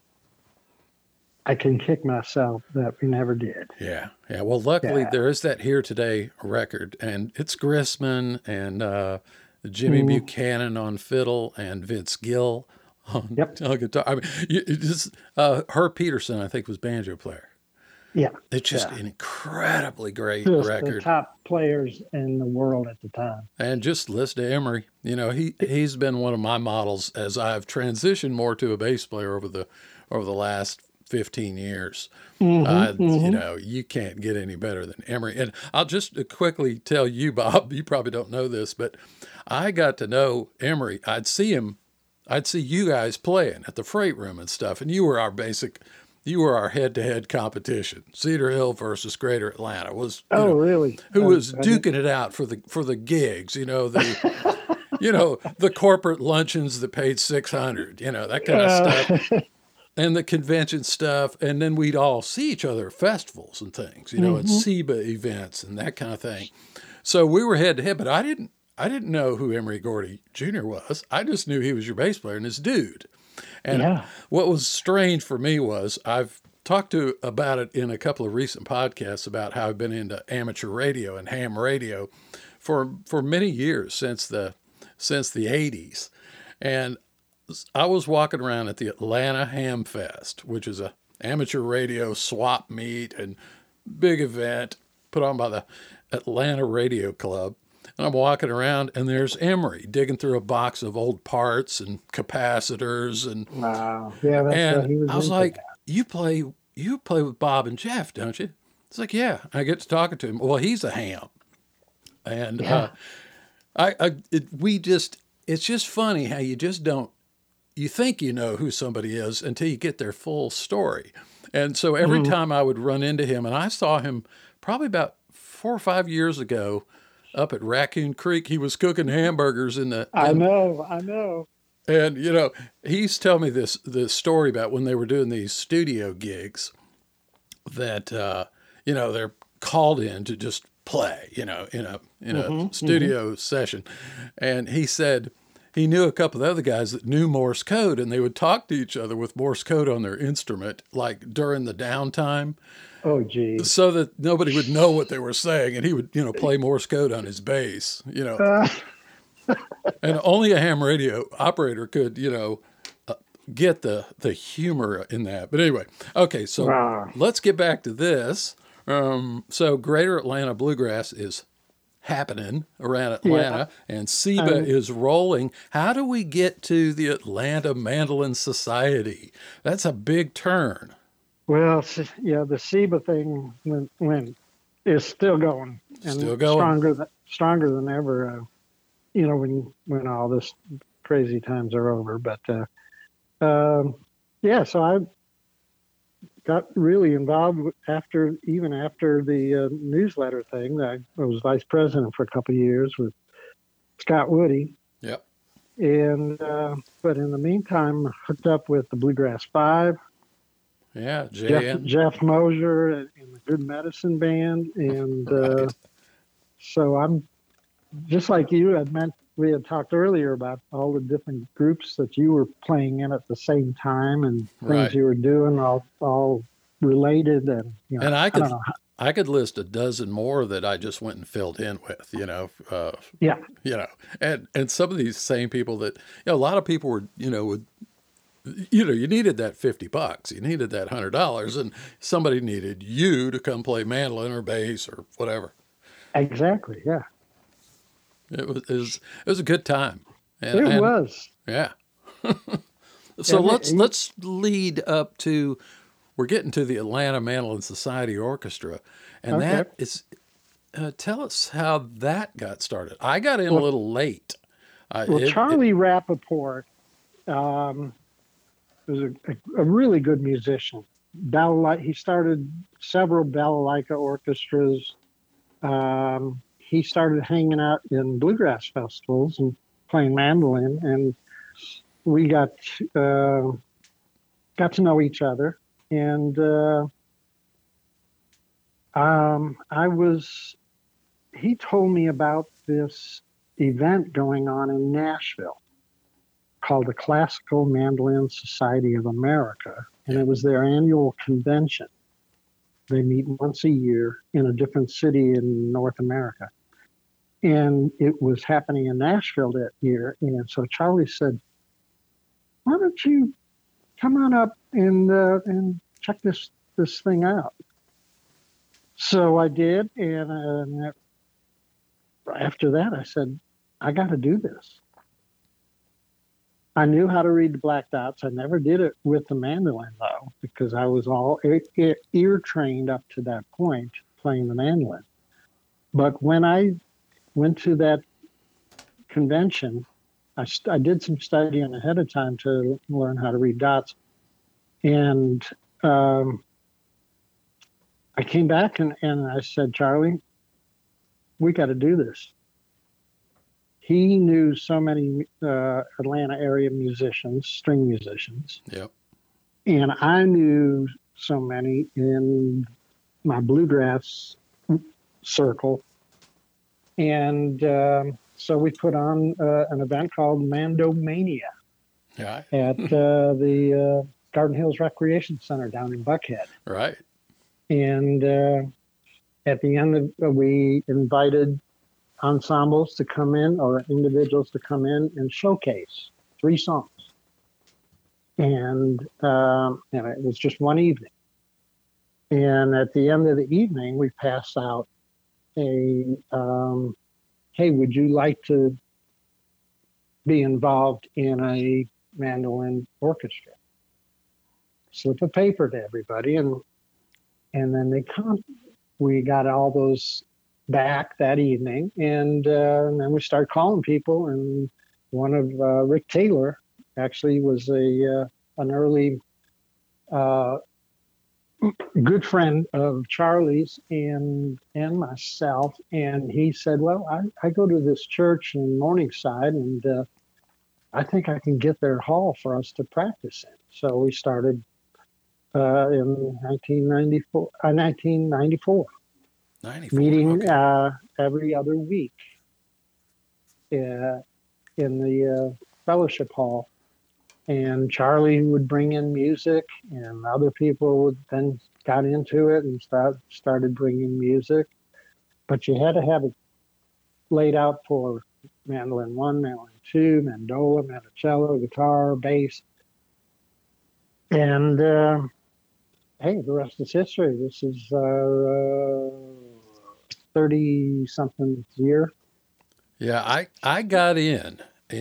I can kick myself that we never did. Yeah. Well, luckily there is that Here Today record, and it's Grissman and Jimmy Buchanan on fiddle and Vince Gill on guitar. I mean, Herb Peterson, I think, was banjo player. Yeah. It's just an incredibly great just record. The top players in the world at the time. And just listen to Emery. He's been one of my models as I've transitioned more to a bass player over the last 15 years. You can't get any better than Emery. And I'll just quickly tell you, Bob, you probably don't know this, but I got to know Emery. I'd see you guys playing at the Freight Room and stuff, and you were our head-to-head competition. Cedar Hill versus Greater Atlanta was. Really? Who was duking it out for the gigs? The corporate luncheons that paid $600. That kind of stuff. And the convention stuff, and then we'd all see each other at festivals and things, at SEBA events and that kind of thing. So we were head to head, but I didn't know who Emory Gordy Jr. was. I just knew he was your bass player and his dude. And what was strange for me was I've talked about it in a couple of recent podcasts about how I've been into amateur radio and ham radio for many years since the 80s, and I was walking around at the Atlanta Ham Fest, which is a amateur radio swap meet and big event put on by the Atlanta Radio Club. And I'm walking around, and there's Emery digging through a box of old parts and capacitors. And wow, yeah, that's and he was. I was like, "You play with Bob and Jeff, don't you?" It's like, "Yeah." I get to talking to him. Well, he's a ham, and it's just funny how you just don't. You think you know who somebody is until you get their full story. And so every time I would run into him, and I saw him probably about 4 or 5 years ago up at Raccoon Creek, he was cooking hamburgers in the... I know. And, he's telling me this story about when they were doing these studio gigs that, they're called in to just play, in a studio session. And he said he knew a couple of other guys that knew Morse code, and they would talk to each other with Morse code on their instrument, like during the downtime, Oh, geez. so that nobody would know what they were saying. And he would, play Morse code on his bass. Uh, And only a ham radio operator could, get the humor in that. But anyway, okay, so Wow. let's get back to this. So Greater Atlanta Bluegrass is happening around Atlanta, and SEBA is rolling. How do we get to the Atlanta Mandolin Society? That's a big turn. Well, the SEBA thing is still going, and Still going. stronger than ever. When all this crazy times are over. But so I got really involved after the newsletter thing. I was vice president for a couple of years with Scott Woody. Yep. And but in the meantime, hooked up with the Bluegrass Five. Yeah, JN. Jeff Mosier and the Good Medicine Band, and Right. so I'm just like you. We had talked earlier about all the different groups that you were playing in at the same time, and things Right. you were doing all related, and And I don't know. I could list a dozen more that I just went and filled in with, Yeah, and some of these same people that, a lot of people were, you needed that $50, you needed that $100, and somebody needed you to come play mandolin or bass or whatever. exactly. Yeah, It was a good time. it was. Yeah. So And let's lead up to, we're getting to the Atlanta Mandolin Society Orchestra, and Okay. that is, tell us how that got started. I got in a little late. Charlie Rappaport was a really good musician. He started several balalaika orchestras. He started hanging out in bluegrass festivals and playing mandolin, and we got to know each other. And he told me about this event going on in Nashville called the Classical Mandolin Society of America, and it was their annual convention. They meet once a year in a different city in North America. And it was happening in Nashville that year. And so Charlie said, why don't you come on up and check this thing out? So I did. And after that, I said, I got to do this. I knew how to read the black dots. I never did it with the mandolin, though, because I was all ear trained up to that point playing the mandolin. But when I went to that convention, I did some studying ahead of time to learn how to read dots. And I came back and I said, Charlie, we got to do this. He knew so many Atlanta area musicians, string musicians. Yep. And I knew so many in my bluegrass circle. And so we put on an event called Mandomania Yeah. at the Garden Hills Recreation Center down in Buckhead. Right. And at the end, we invited ensembles to come in or individuals to come in and showcase 3 songs. And it was just one evening. And at the end of the evening, we passed out hey, would you like to be involved in a mandolin orchestra? Slip of paper to everybody, and then we got all those back that evening, and then we started calling people, and one of Rick Taylor actually was an early good friend of Charlie's and myself, and he said, well, I go to this church in Morningside, and I think I can get their hall for us to practice in. So we started in 1994, 94. meeting Okay. every other week in the fellowship hall. And Charlie would bring in music, and other people would then got into it and started bringing music. But you had to have it laid out for mandolin one, mandolin two, mandola, mandocello, guitar, bass. And hey, the rest is history. This is 30 something year. Yeah, I got in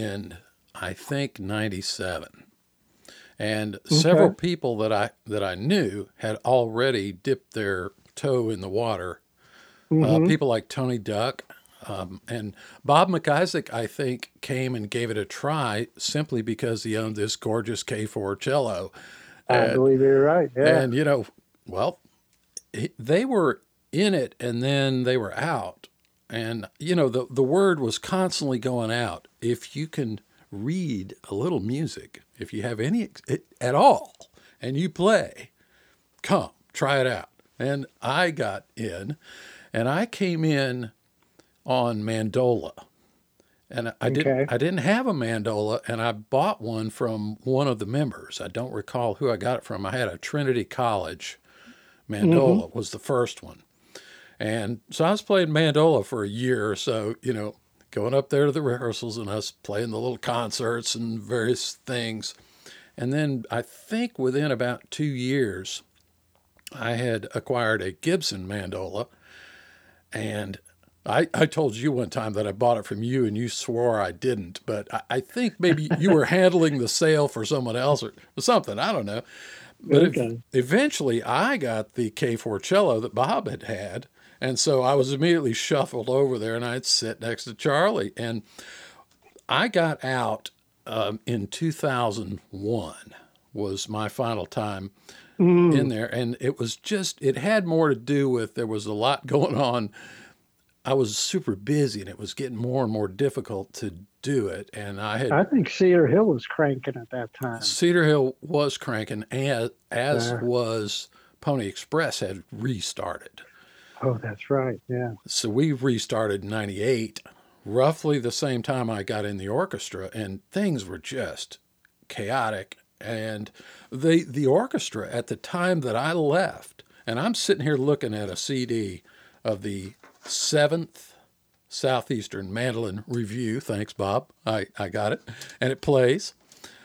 I think 97. And several Okay. people that I knew had already dipped their toe in the water. Hmm. People like Tony Duck, and Bob McIsaac, I think, came and gave it a try simply because he owned this gorgeous K4 cello. I And believe you're right. Yeah. and well, they were in it and then they were out. And the word was constantly going out. If you can read a little music, if you have any at all, and you play, come try it out. And I got in, and I came in on mandola, and Okay. I didn't have a mandola, and I bought one from one of the members. I don't recall who I got it from. I had a Trinity College Hmm. mandola was the first one. And so I was playing mandola for a year or so, going up there to the rehearsals and us playing the little concerts and various things. And then I think within about 2 years, I had acquired a Gibson mandola. And I told you one time that I bought it from you and you swore I didn't. But I think maybe you were handling the sale for someone else or something. I don't know. But Okay. eventually I got the K4 cello that Bob had. And so I was immediately shuffled over there and I'd sit next to Charlie. And I got out in 2001 was my final time in Mm. there. And it had more to do with there was a lot going on. I was super busy and it was getting more and more difficult to do it. And I think Cedar Hill was cranking at that time. Cedar Hill was cranking, as Uh, was Pony Express had restarted. oh, that's right. Yeah. So we restarted in 98, roughly the same time I got in the orchestra, and things were just chaotic. And the orchestra at the time that I left, and I'm sitting here looking at a CD of the 7th Southeastern Mandolin Review. Thanks, Bob. I got it. And it plays.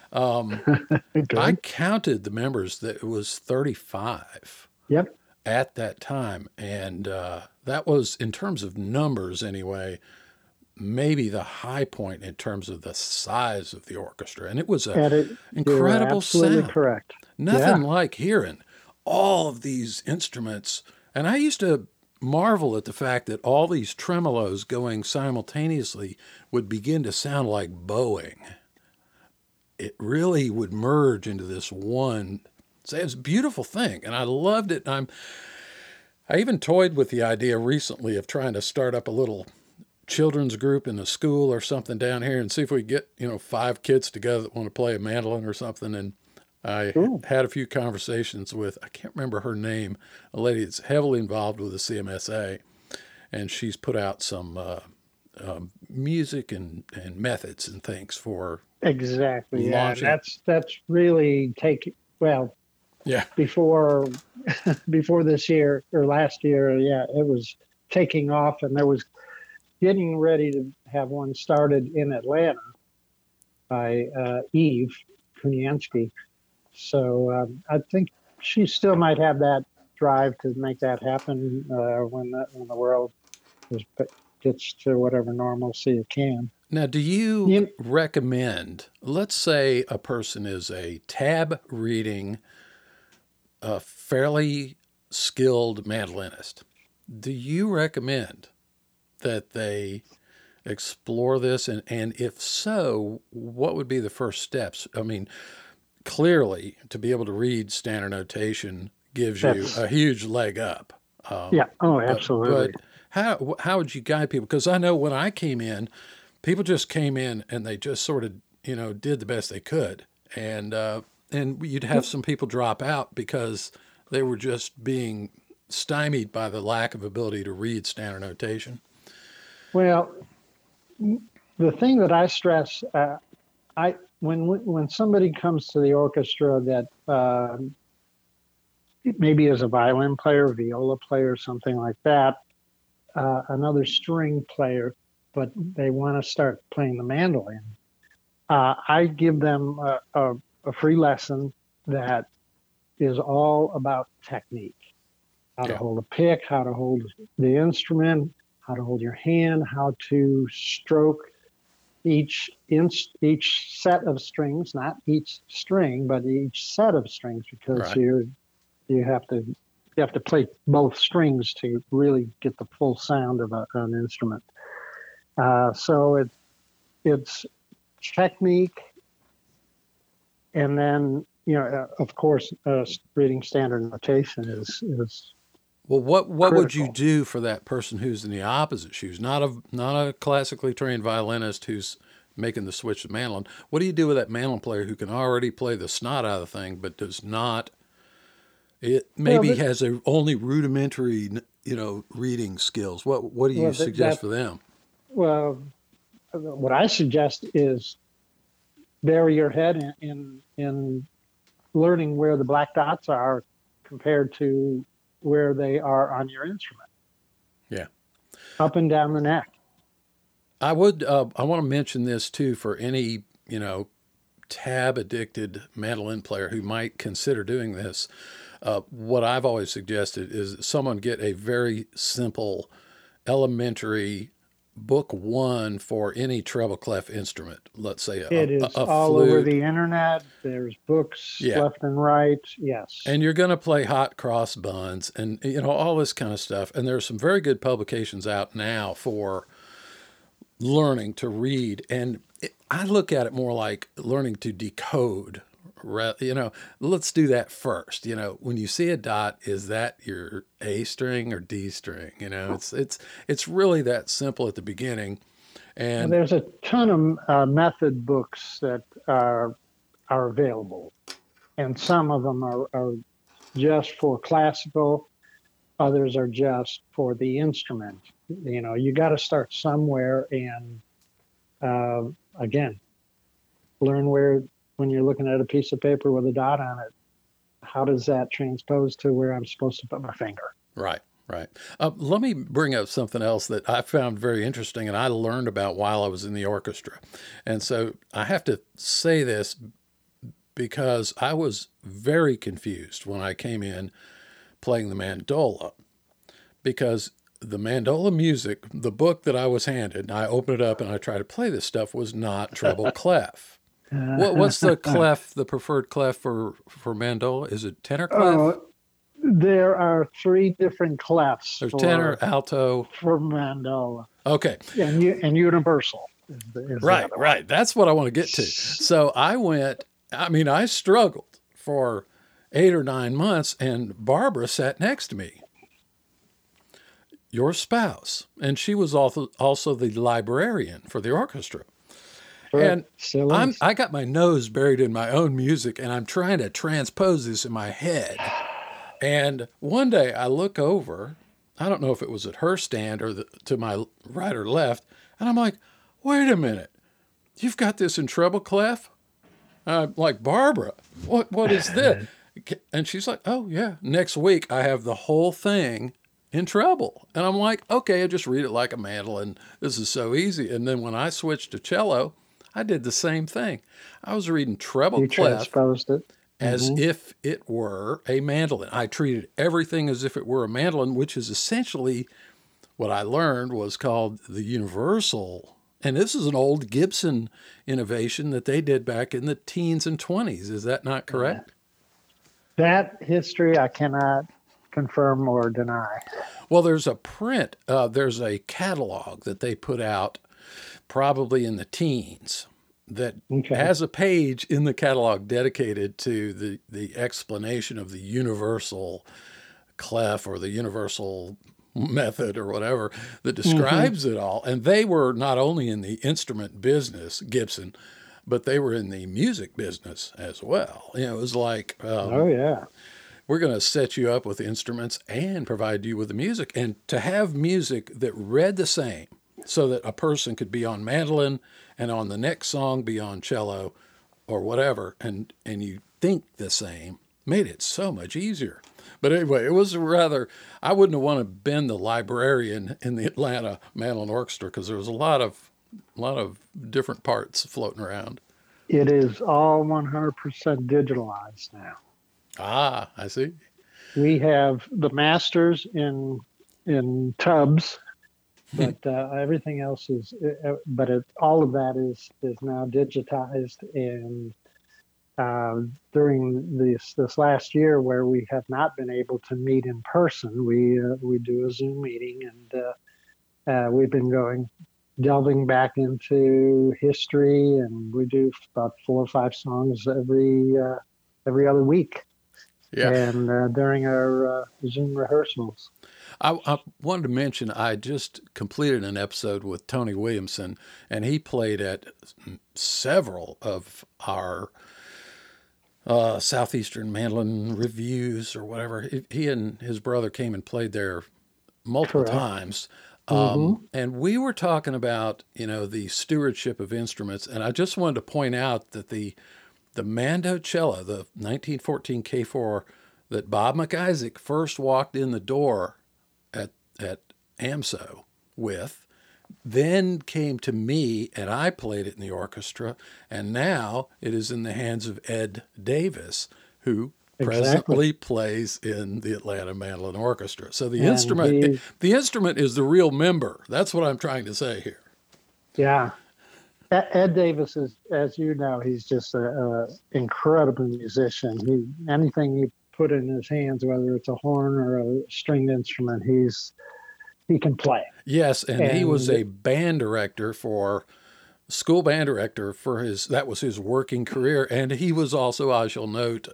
I Good. counted the members that it was 35 Yep. at that time. And that was, in terms of numbers anyway, maybe the high point in terms of the size of the orchestra. And it was a And you're incredible absolutely sound. correct. Nothing Yeah. like hearing all of these instruments. And I used to marvel at the fact that all these tremolos going simultaneously would begin to sound like bowing. It really would merge into this one. So it was a beautiful thing, and I loved it. I even toyed with the idea recently of trying to start up a little children's group in the school or something down here and see if we get 5 kids together that want to play a mandolin or something. And I Cool. had a few conversations with, I can't remember her name, a lady that's heavily involved with the CMSA, and she's put out some music and methods and things for Exactly. Yeah. And launching. that's really well, Yeah. before before this year or last year, yeah, it was taking off, and there was getting ready to have one started in Atlanta by Eve Kuniansky. So I think she still might have that drive to make that happen when the world gets to whatever normalcy it can. Now, do you You, recommend, let's say a person is a tab reading, a fairly skilled mandolinist. Do you recommend that they explore this? And if so, what would be the first steps? I mean, clearly, to be able to read standard notation gives you that's a huge leg up. yeah. Oh, But absolutely. how would you guide people? Because I know when I came in, people just came in and they just sort of did the best they could, and you'd have some people drop out because they were just being stymied by the lack of ability to read standard notation. Well, the thing that I stress, when somebody comes to the orchestra that maybe as a violin player, viola player, something like that, another string player, but they want to start playing the mandolin, I give them a free lesson that is all about technique. How to hold a pick, how to hold the instrument, how to hold your hand, how to stroke each set of strings, not each string, but each set of strings, because you have to play both strings to really get the full sound of an instrument. So it's technique, and then of course, reading standard notation is. Well, what critical. would you do for that person who's in the opposite shoes, not a classically trained violinist who's making the switch to mandolin? What do you do with that mandolin player who can already play the snot out of the thing, but does not? It maybe has only rudimentary, reading skills. What do you suggest for them? Well, what I suggest is bury your head in learning where the black dots are compared to where they are on your instrument. Yeah. Up and down the neck. I want to mention this too for any, tab addicted mandolin player who might consider doing this. What I've always suggested is someone get a very simple, elementary book one for any treble clef instrument. Let's say it is all flute. Over the internet. There's books left and right. Yes. And you're going to play hot cross buns and, all this kind of stuff. And there's some very good publications out now for learning to read. And I look at it more like learning to decode. Let's do that first. When you see a dot, is that your A string or D string? It's really that simple at the beginning. And there's a ton of method books that are available, and some of them are just for classical. Others are just for the instrument. You got to start somewhere, and again, learn where. When you're looking at a piece of paper with a dot on it, how does that transpose to where I'm supposed to put my finger? Right. Let me bring up something else that I found very interesting and I learned about while I was in the orchestra. And so I have to say this because I was very confused when I came in playing the mandola, because the mandola music, the book that I was handed, and I opened it up and I tried to play this stuff, was not treble clef. What's the clef, the preferred clef for mandola? Is it tenor clef? There are three different clefs. There's tenor, alto. For mandola. Okay. And universal. Is right. That's what I want to get to. So I struggled for 8 or 9 months, and Barbara sat next to me, your spouse, and she was also the librarian for the orchestra. And I got my nose buried in my own music, and I'm trying to transpose this in my head. And one day I look over, I don't know if it was at her stand or to my right or left, and I'm like, wait a minute, you've got this in treble clef? I'm like, Barbara, what is this? And she's like, oh, yeah, next week I have the whole thing in treble. And I'm like, okay, I just read it like a mandolin. This is so easy. And then when I switched to cello, I did the same thing. I was reading treble clef transposed it as if it were a mandolin. I treated everything as if it were a mandolin, which is essentially what I learned was called the universal. And this is an old Gibson innovation that they did back in the teens and 20s. Is that not correct? That history I cannot confirm or deny. Well, there's a print, there's a catalog that they put out probably in the teens that has a page in the catalog dedicated to the explanation of the universal clef or the universal method or whatever that describes it all. And they were not only in the instrument business, Gibson, but they were in the music business as well. It was like, we're going to set you up with instruments and provide you with the music. And to have music that read the same so that a person could be on mandolin and on the next song be on cello or whatever, and you think the same, made it so much easier. But anyway, it was rather, I wouldn't have wanted to have been the librarian in the Atlanta Mandolin Orchestra because there was a lot of different parts floating around. It is all 100% digitalized now. Ah, I see. We have the masters in tubs, but everything else is. All of that is now digitized. And during this last year, where we have not been able to meet in person, we do a Zoom meeting, and we've been delving back into history, and we do about 4 or 5 songs every other week. Yeah. And during our Zoom rehearsals. I wanted to mention I just completed an episode with Tony Williamson, and he played at several of our Southeastern Mandolin reviews or whatever. He and his brother came and played there multiple times. And we were talking about, the stewardship of instruments. And I just wanted to point out that the Mando cello, the 1914 K4 that Bob McIsaac first walked in the door at AMSO with, then came to me and I played it in the orchestra. And now it is in the hands of Ed Davis, who presently plays in the Atlanta Mandolin Orchestra. So the instrument is the real member. That's what I'm trying to say here. Yeah. Ed Davis is, as you know, he's just an incredible musician. Anything you put in his hands, whether it's a horn or a stringed instrument, he can play. Yes, and he was a school band director that was his working career, and he was also, I shall note,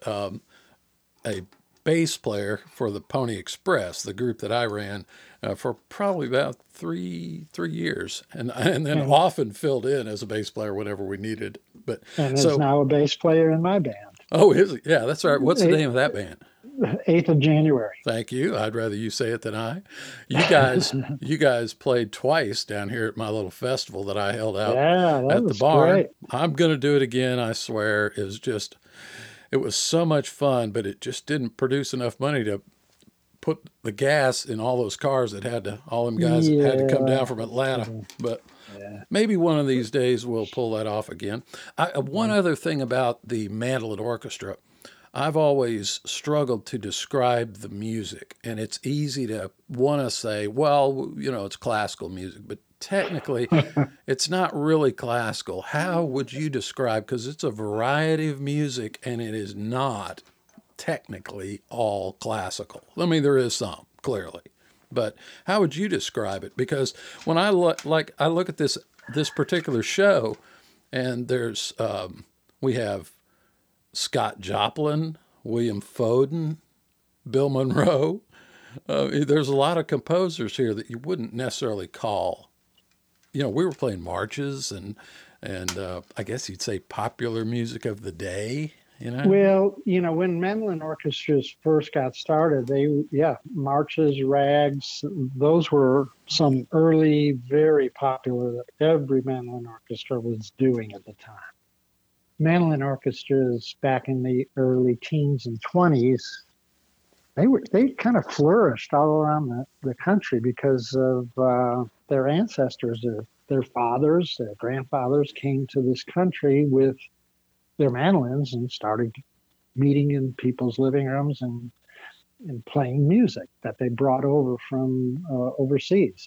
a bass player for the Pony Express, the group that I ran for probably about three years, and then often filled in as a bass player whenever we needed. And is now a bass player in my band. Oh, is he? Yeah, that's right. What's the name of that band? 8th of January. Thank you. I'd rather you say it than I. You guys played twice down here at my little festival that I held out at the barn. Great. I'm going to do it again, I swear. It was so much fun, but it just didn't produce enough money to put the gas in all those cars all them guys that had to come down from Atlanta. But maybe one of these days we'll pull that off again. One other thing about the Mandolin Orchestra, I've always struggled to describe the music, and it's easy to want to say, well, it's classical music, but technically it's not really classical. How would you describe, because it's a variety of music and it is not technically all classical. I mean, there is some, clearly, but how would you describe it? Because when I look at this particular show, and we have Scott Joplin, William Foden, Bill Monroe. There's a lot of composers here that you wouldn't necessarily call. We were playing marches and I guess you'd say popular music of the day. Well, when mandolin orchestras first got started, marches, rags, those were some early, very popular that every mandolin orchestra was doing at the time. Mandolin orchestras back in the early teens and 20s, they kind of flourished all around the country because of their ancestors, their fathers, their grandfathers came to this country with their mandolins and started meeting in people's living rooms and playing music that they brought over from overseas.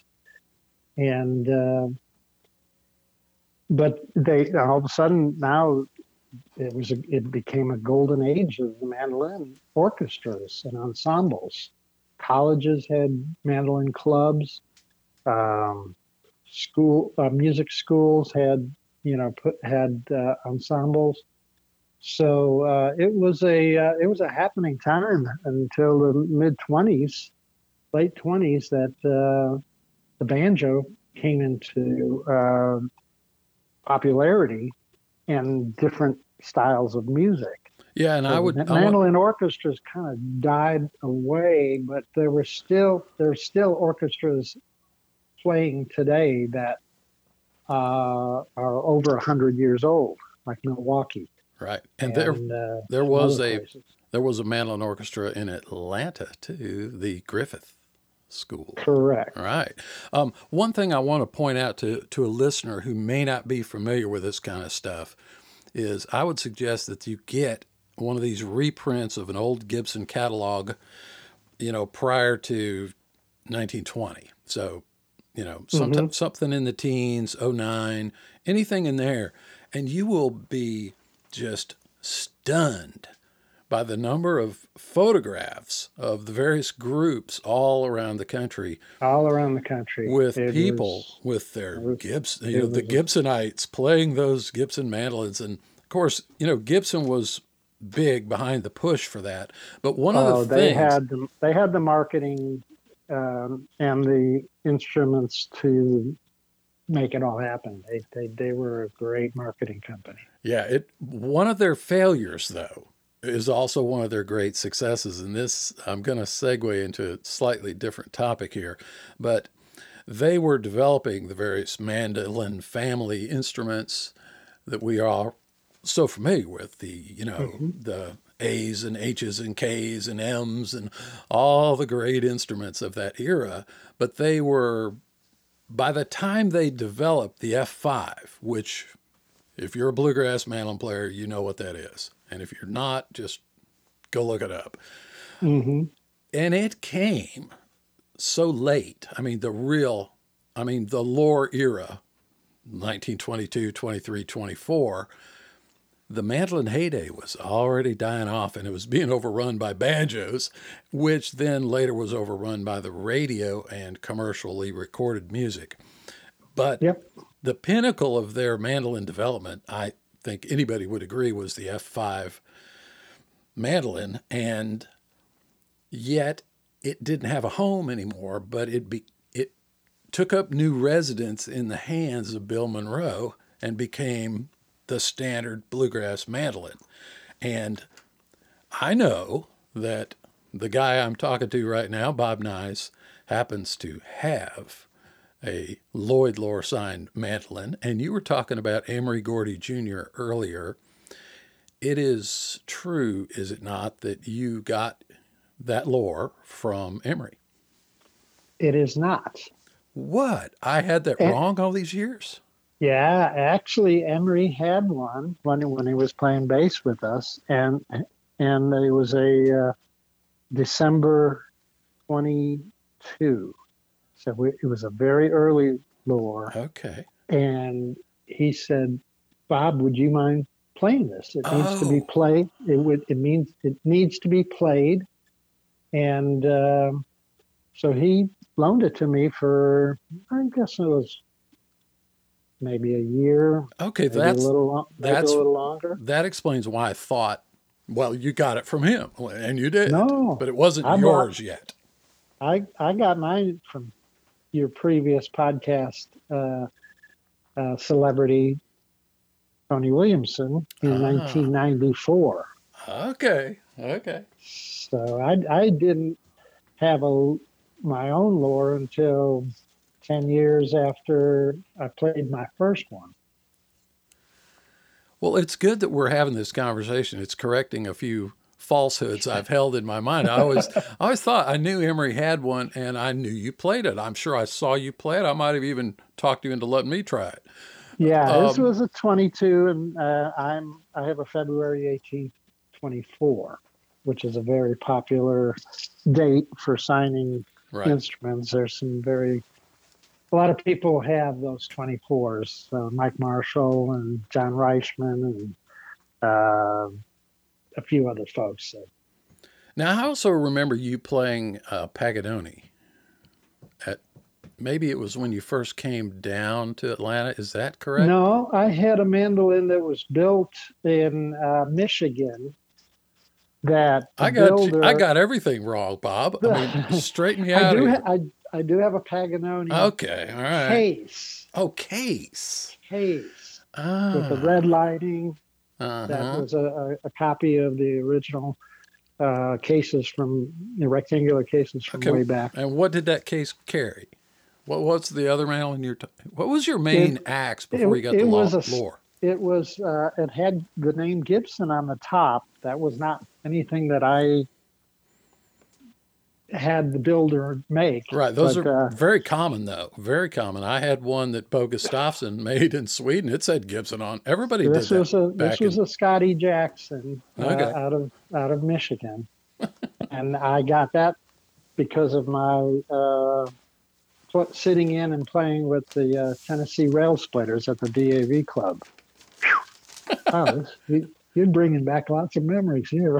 And but they all of a sudden now it became a golden age of the mandolin orchestras and ensembles. Colleges had mandolin clubs. Music schools had ensembles. So it was a happening time until the late 20s, that the banjo came into popularity and different styles of music. Yeah, and so mandolin orchestras kind of died away, but there's still orchestras playing today that are over 100 years old, like Milwaukee. Right. And there there was a mandolin orchestra in Atlanta too, the Griffith School. Correct. Right. One thing I want to point out to a listener who may not be familiar with this kind of stuff is I would suggest that you get one of these reprints of an old Gibson catalog, prior to 1920. So, something in the teens, 09, anything in there, and you will be just stunned by the number of photographs of the various groups all around the country. With people with their Gibson, the Gibsonites playing those Gibson mandolins. And of course, Gibson was big behind the push for that. But one of the things they had the marketing and the instruments to make it all happen. They were a great marketing company. Yeah, one of their failures, though, is also one of their great successes. And this, I'm going to segue into a slightly different topic here, but they were developing the various mandolin family instruments that we are so familiar with, the A's and H's and K's and M's and all the great instruments of that era. But they were, by the time they developed the F5, which if you're a bluegrass mandolin player, you know what that is. And if you're not, just go look it up. Mm-hmm. And it came so late. I mean, the Lohr era, 1922, 23, 24, the mandolin heyday was already dying off, and it was being overrun by banjos, which then later was overrun by the radio and commercially recorded music. But the pinnacle of their mandolin development, I think anybody would agree, was the F5 mandolin, and yet it didn't have a home anymore, but it took up new residence in the hands of Bill Monroe and became the standard bluegrass mandolin. And I know that the guy I'm talking to right now, Bob Nyes, happens to have a Lloyd Lohr signed mandolin, and you were talking about Emory Gordy Jr. earlier. It is true, is it not, that you got that Lohr from Emory? It is not. What? I had that wrong all these years? Yeah, actually, Emory had one when he was playing bass with us, and it was a December 22. So it was a very early Lohr. Okay. And he said, "Bob, would you mind playing this? It needs to be played. It needs to be played." And so he loaned it to me for, I guess it was maybe a year. Okay, that's a little longer. That explains why I thought, well, you got it from him, and you did. No, but it wasn't yours yet. I got mine from your previous podcast, celebrity Tony Williamson in 1994. Okay. So I didn't have my own Lohr until 10 years after I played my first one. Well, it's good that we're having this conversation. It's correcting a few falsehoods I've held in my mind. I always thought I knew Emory had one, and I knew you played it. I'm sure I saw you play it. I might have even talked you into letting me try it. Yeah, this was a 22, and I have a February 18th 24, which is a very popular date for signing instruments. There's a lot of people have those 24s. Mike Marshall and John Reichman and a few other folks. Now, I also remember you playing Paganoni. Maybe it was when you first came down to Atlanta. Is that correct? No, I had a mandolin that was built in Michigan. I got everything wrong, Bob. I mean, straighten me out. I do have a Paganoni. Okay, all right. Case. Oh, case. With the red lighting. That was a copy of the original cases from the rectangular cases from way back. And what did that case carry? What was the other mandolin what was your main axe before you got the Lore? It had the name Gibson on the top. That was not anything that I had the builder make. Right. Those are very common, though. Very common. I had one that Bo Gustafsson made in Sweden. It said Gibson on. Everybody did that. This was a Scotty Jackson out of Michigan, and I got that because of my sitting in and playing with the Tennessee Rail Splitters at the DAV Club. Oh, you're bringing back lots of memories here.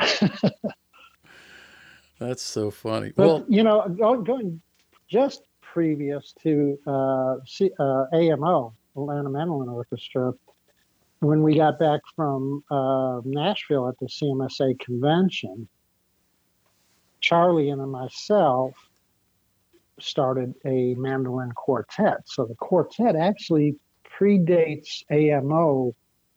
That's so funny. But, going just previous to AMO, Atlanta Mandolin Orchestra, when we got back from Nashville at the CMSA convention, Charlie and myself started a mandolin quartet. So the quartet actually predates AMO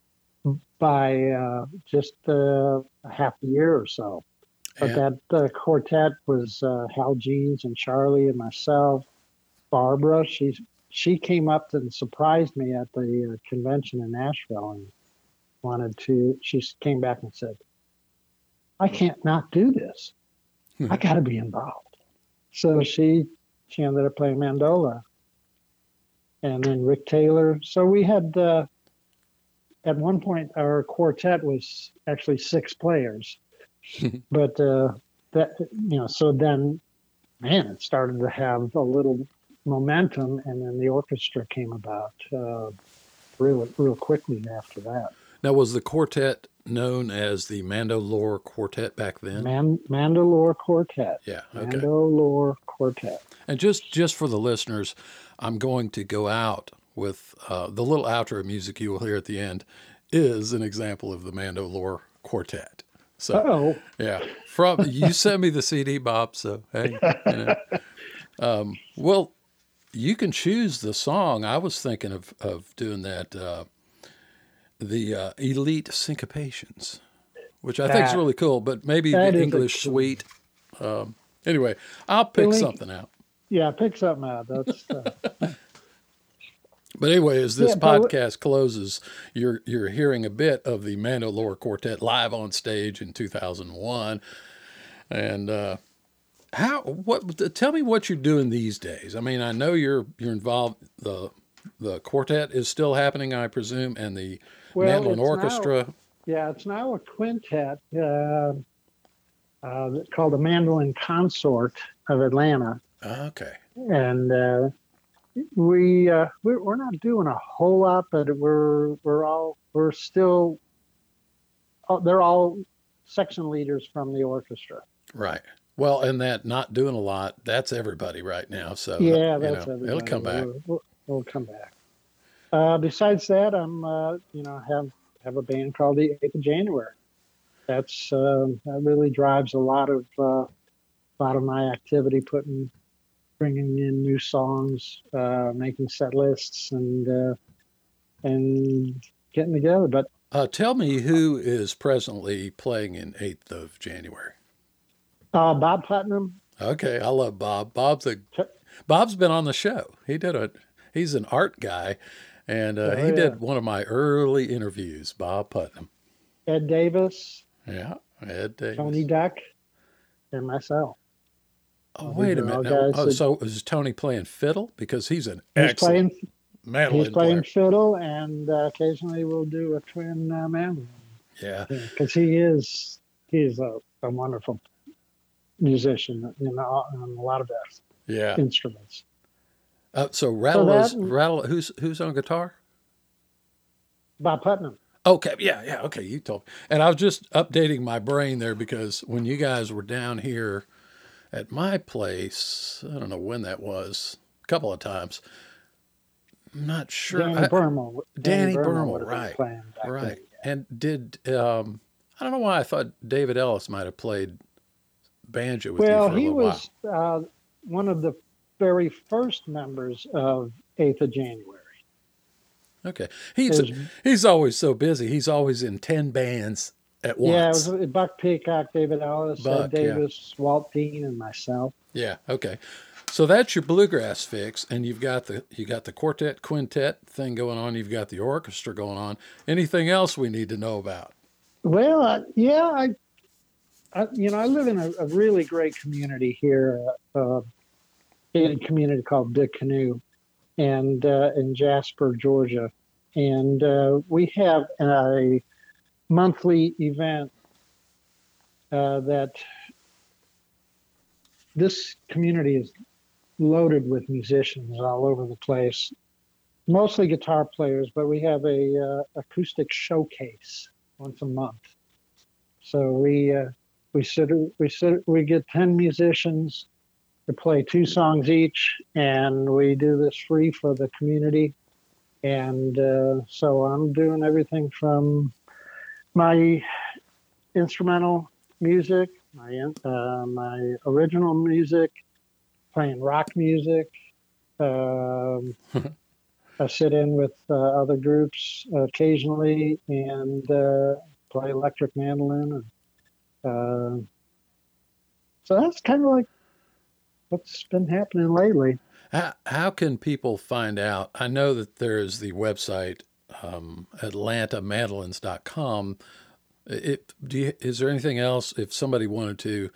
by just half a year or so. But that quartet was Hal Jeans and Charlie and myself. Barbara, she came up and surprised me at the convention in Nashville and she came back and said, I can't not do this. I got to be involved. So she ended up playing mandola. And then Rick Taylor. So we had, at one point, our quartet was actually 6 players. But so then, man, it started to have a little momentum, and then the orchestra came about real quickly after that. Now, was the quartet known as the Mandolore Quartet back then? Mandolore Quartet. Yeah, okay. Mandolore Quartet. And just for the listeners, I'm going to go out with the little outro music you will hear at the end is an example of the Mandolore Quartet. So, yeah, you sent me the CD, Bob. So, hey, well, you can choose the song. I was thinking of doing that, the Elite Syncopations, which I think is really cool. But maybe the English Suite. Anyway, I'll pick something out. Yeah, pick something out. That's. But anyway, as this podcast closes, you're hearing a bit of the Mandolore Quartet live on stage in 2001. And tell me what you're doing these days. I mean, I know you're involved. The quartet is still happening, I presume, and the Mandolin Orchestra. It's now a quintet called the Mandolin Consort of Atlanta. Okay. And we're not doing a whole lot, but they're all section leaders from the orchestra. Right. Well, and that not doing a lot, that's everybody right now. So that's everybody. It'll come back. We'll come back. Besides that, I'm have a band called the 8th of January. That really drives a lot of my activity, bringing in new songs, making set lists, and getting together. But tell me who is presently playing in 8th of January. Bob Putnam. Okay, I love Bob. Bob's been on the show. He's an art guy, and he did one of my early interviews. Bob Putnam. Ed Davis. Yeah, Ed Davis. Tony Duck, and myself. Oh, wait a minute. So is Tony playing fiddle? Because he's an excellent mandolin He's playing player. fiddle, and occasionally we'll do a twin mandolin. Yeah. Because he's a wonderful musician in a lot of instruments. So who's on guitar? Bob Putnam. Okay, yeah, okay, you told me. And I was just updating my brain there because when you guys were down here at my place, I don't know when that was, a couple of times. I'm not sure. Danny Bermel, right. And did, I don't know why I thought David Ellis might have played banjo with you for a little while. Well, he was one of the very first members of 8th of January. Okay. He's always so busy. He's always in 10 bands at once. Yeah, it was Buck Peacock, David Ellis, Ed Davis, Walt Dean, and myself. Yeah, okay. So that's your bluegrass fix, and you got the quartet quintet thing going on. You've got the orchestra going on. Anything else we need to know about? Well, yeah, I live in a really great community here, gated community called Big Canoe, and in Jasper, Georgia, and we have a monthly event that this community is loaded with musicians all over the place, mostly guitar players, but we have a acoustic showcase once a month. So we get 10 musicians to play 2 songs each, and we do this free for the community. And so I'm doing everything from my instrumental music, my original music, playing rock music. I sit in with other groups occasionally and play electric mandolin. So that's kind of like what's been happening lately. How can people find out? I know that there's the website atlantamandolins.com. Is there anything else if somebody wanted to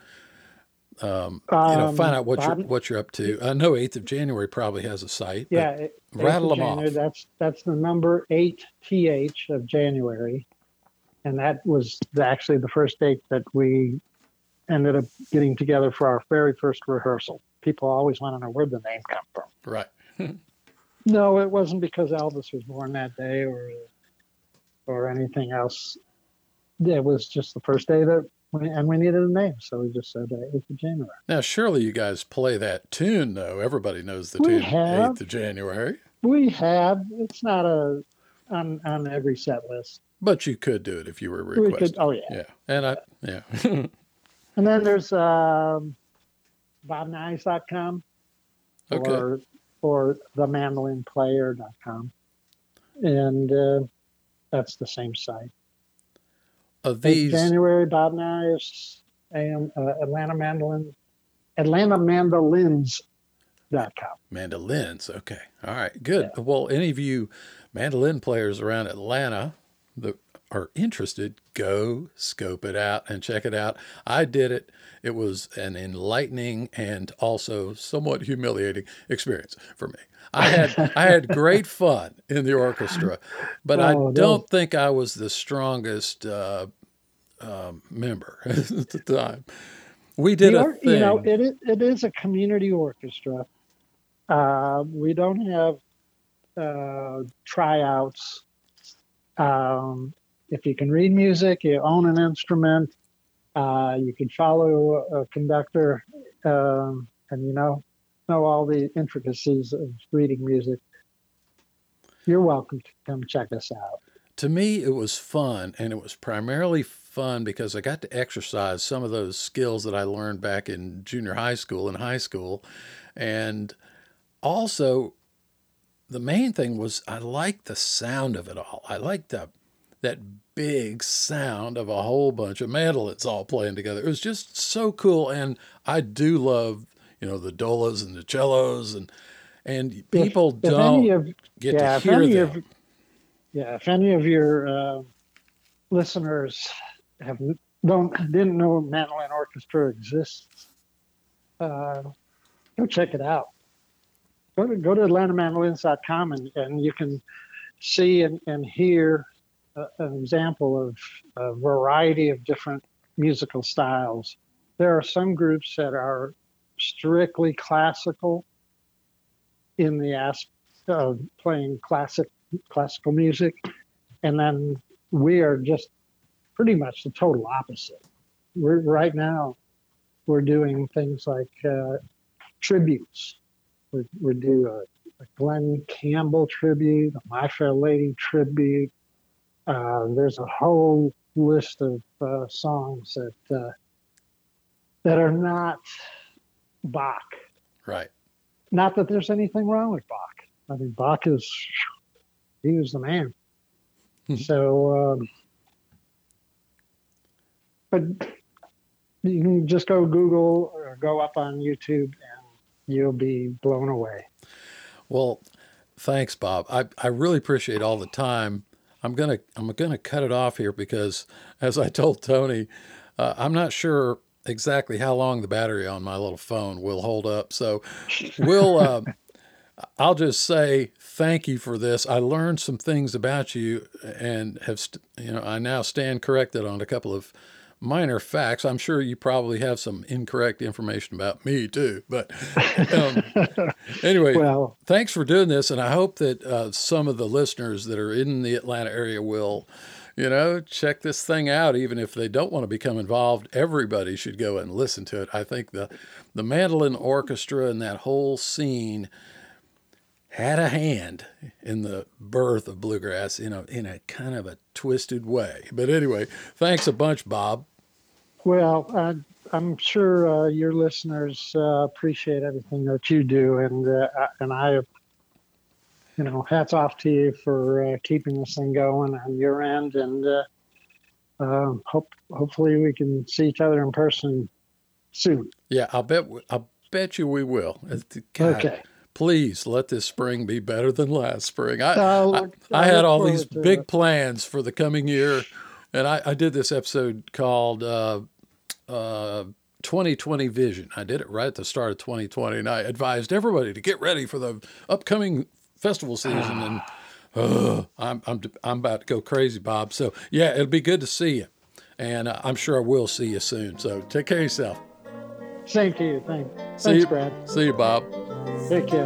find out what you're up to? I know 8th of January probably has a site. Yeah, rattle them January, off. That's the number 8th of January, and that was actually the first date that we ended up getting together for our very first rehearsal. People always want to know where the name come from. Right. No, it wasn't because Elvis was born that day or anything else. It was just the first day and we needed a name, so we just said 8th of January. Now, surely you guys play that tune, though. Everybody knows the We tune, have. 8th of January. We have. It's not on every set list. But you could do it if you were We requested. could. Oh yeah. Yeah. And yeah. And then there's bobnyes.com Okay. or themandolinplayer.com, and that's the same site. Of these, January, Bob Nyes, Atlanta Mandolins.com. mandolins. Okay. All right. Good. Yeah. Well, any of you mandolin players around Atlanta that are interested, go scope it out and check it out. I did it. It was an enlightening and also somewhat humiliating experience for me. I had great fun in the orchestra, but I don't think I was the strongest member at the time. We did a thing. You know, it is a community orchestra. We don't have tryouts. If you can read music, you own an instrument, you can follow a conductor, and know all the intricacies of reading music, you're welcome to come check us out. To me, it was fun, and it was primarily fun because I got to exercise some of those skills that I learned back in junior high school and high school. And also, the main thing was I liked the sound of it all. I liked that big sound of a whole bunch of mandolins all playing together. It was just so cool. And I do love, the dolas and the cellos, and people don't get to hear them. If any of your listeners didn't know Mandolin Orchestra exists, go check it out. Go to atlantamandolins.com and you can see and hear an example of a variety of different musical styles. There are some groups that are strictly classical in the aspect of playing classical music, and then we are just pretty much the total opposite. Right now we're doing things like tributes. We do a Glenn Campbell tribute, a My Fair Lady tribute. There's a whole list of songs that are not Bach. Right. Not that there's anything wrong with Bach. I mean, Bach he was the man. So, but you can just go Google or go up on YouTube you'll be blown away. Well, thanks, Bob. I really appreciate all the time. I'm gonna cut it off here because, as I told Tony, I'm not sure exactly how long the battery on my little phone will hold up. So we'll I'll just say thank you for this. I learned some things about you and I now stand corrected on a couple of minor facts. I'm sure you probably have some incorrect information about me too. But anyway, Well, thanks for doing this. And I hope that some of the listeners that are in the Atlanta area will, check this thing out. Even if they don't want to become involved, everybody should go and listen to it. I think the mandolin orchestra and that whole scene had a hand in the birth of bluegrass in a kind of a twisted way. But anyway, thanks a bunch, Bob. well, I'm sure your listeners appreciate everything that you do, and I, hats off to you for keeping this thing going on your end, and hopefully we can see each other in person soon. Yeah, I'll bet you we will. God, Okay. please let this spring be better than last spring. I I had look all forward these to big it. plans for the coming year, and I did this episode called 2020 Vision. I did it right at the start of 2020, and I advised everybody to get ready for the upcoming festival season. And I'm about to go crazy, Bob. So yeah, it'll be good to see you, and I'm sure I will see you soon. So take care of yourself. Same to you. Thanks, See you, Brad. See you, Bob. Take care.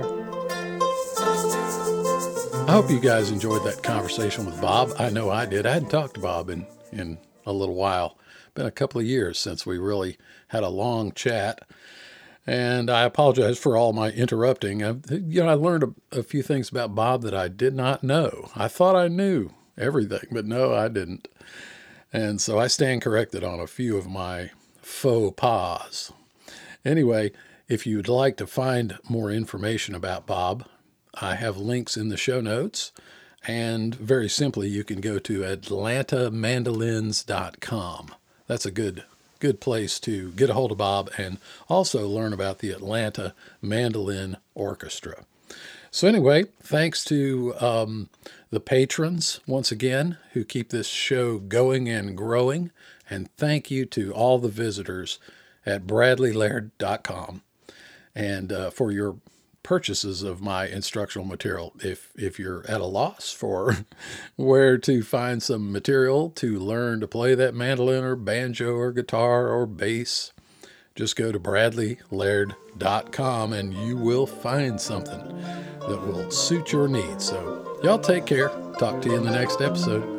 I hope you guys enjoyed that conversation with Bob. I know I did. I hadn't talked to Bob in a little while. Been a couple of years since we really had a long chat. And I apologize for all my interrupting. I learned a few things about Bob that I did not know. I thought I knew everything, but no, I didn't. And so I stand corrected on a few of my faux pas. Anyway, if you'd like to find more information about Bob, I have links in the show notes. And very simply, you can go to atlantamandolins.com. That's a good place to get a hold of Bob and also learn about the Atlanta Mandolin Orchestra. So anyway, thanks to the patrons once again who keep this show going and growing. And thank you to all the visitors at bradleylaird.com and for your purchases of my instructional material. If you're at a loss for where to find some material to learn to play that mandolin or banjo or guitar or bass, just go to bradleylaird.com and you will find something that will suit your needs. So y'all take care. Talk to you in the next episode.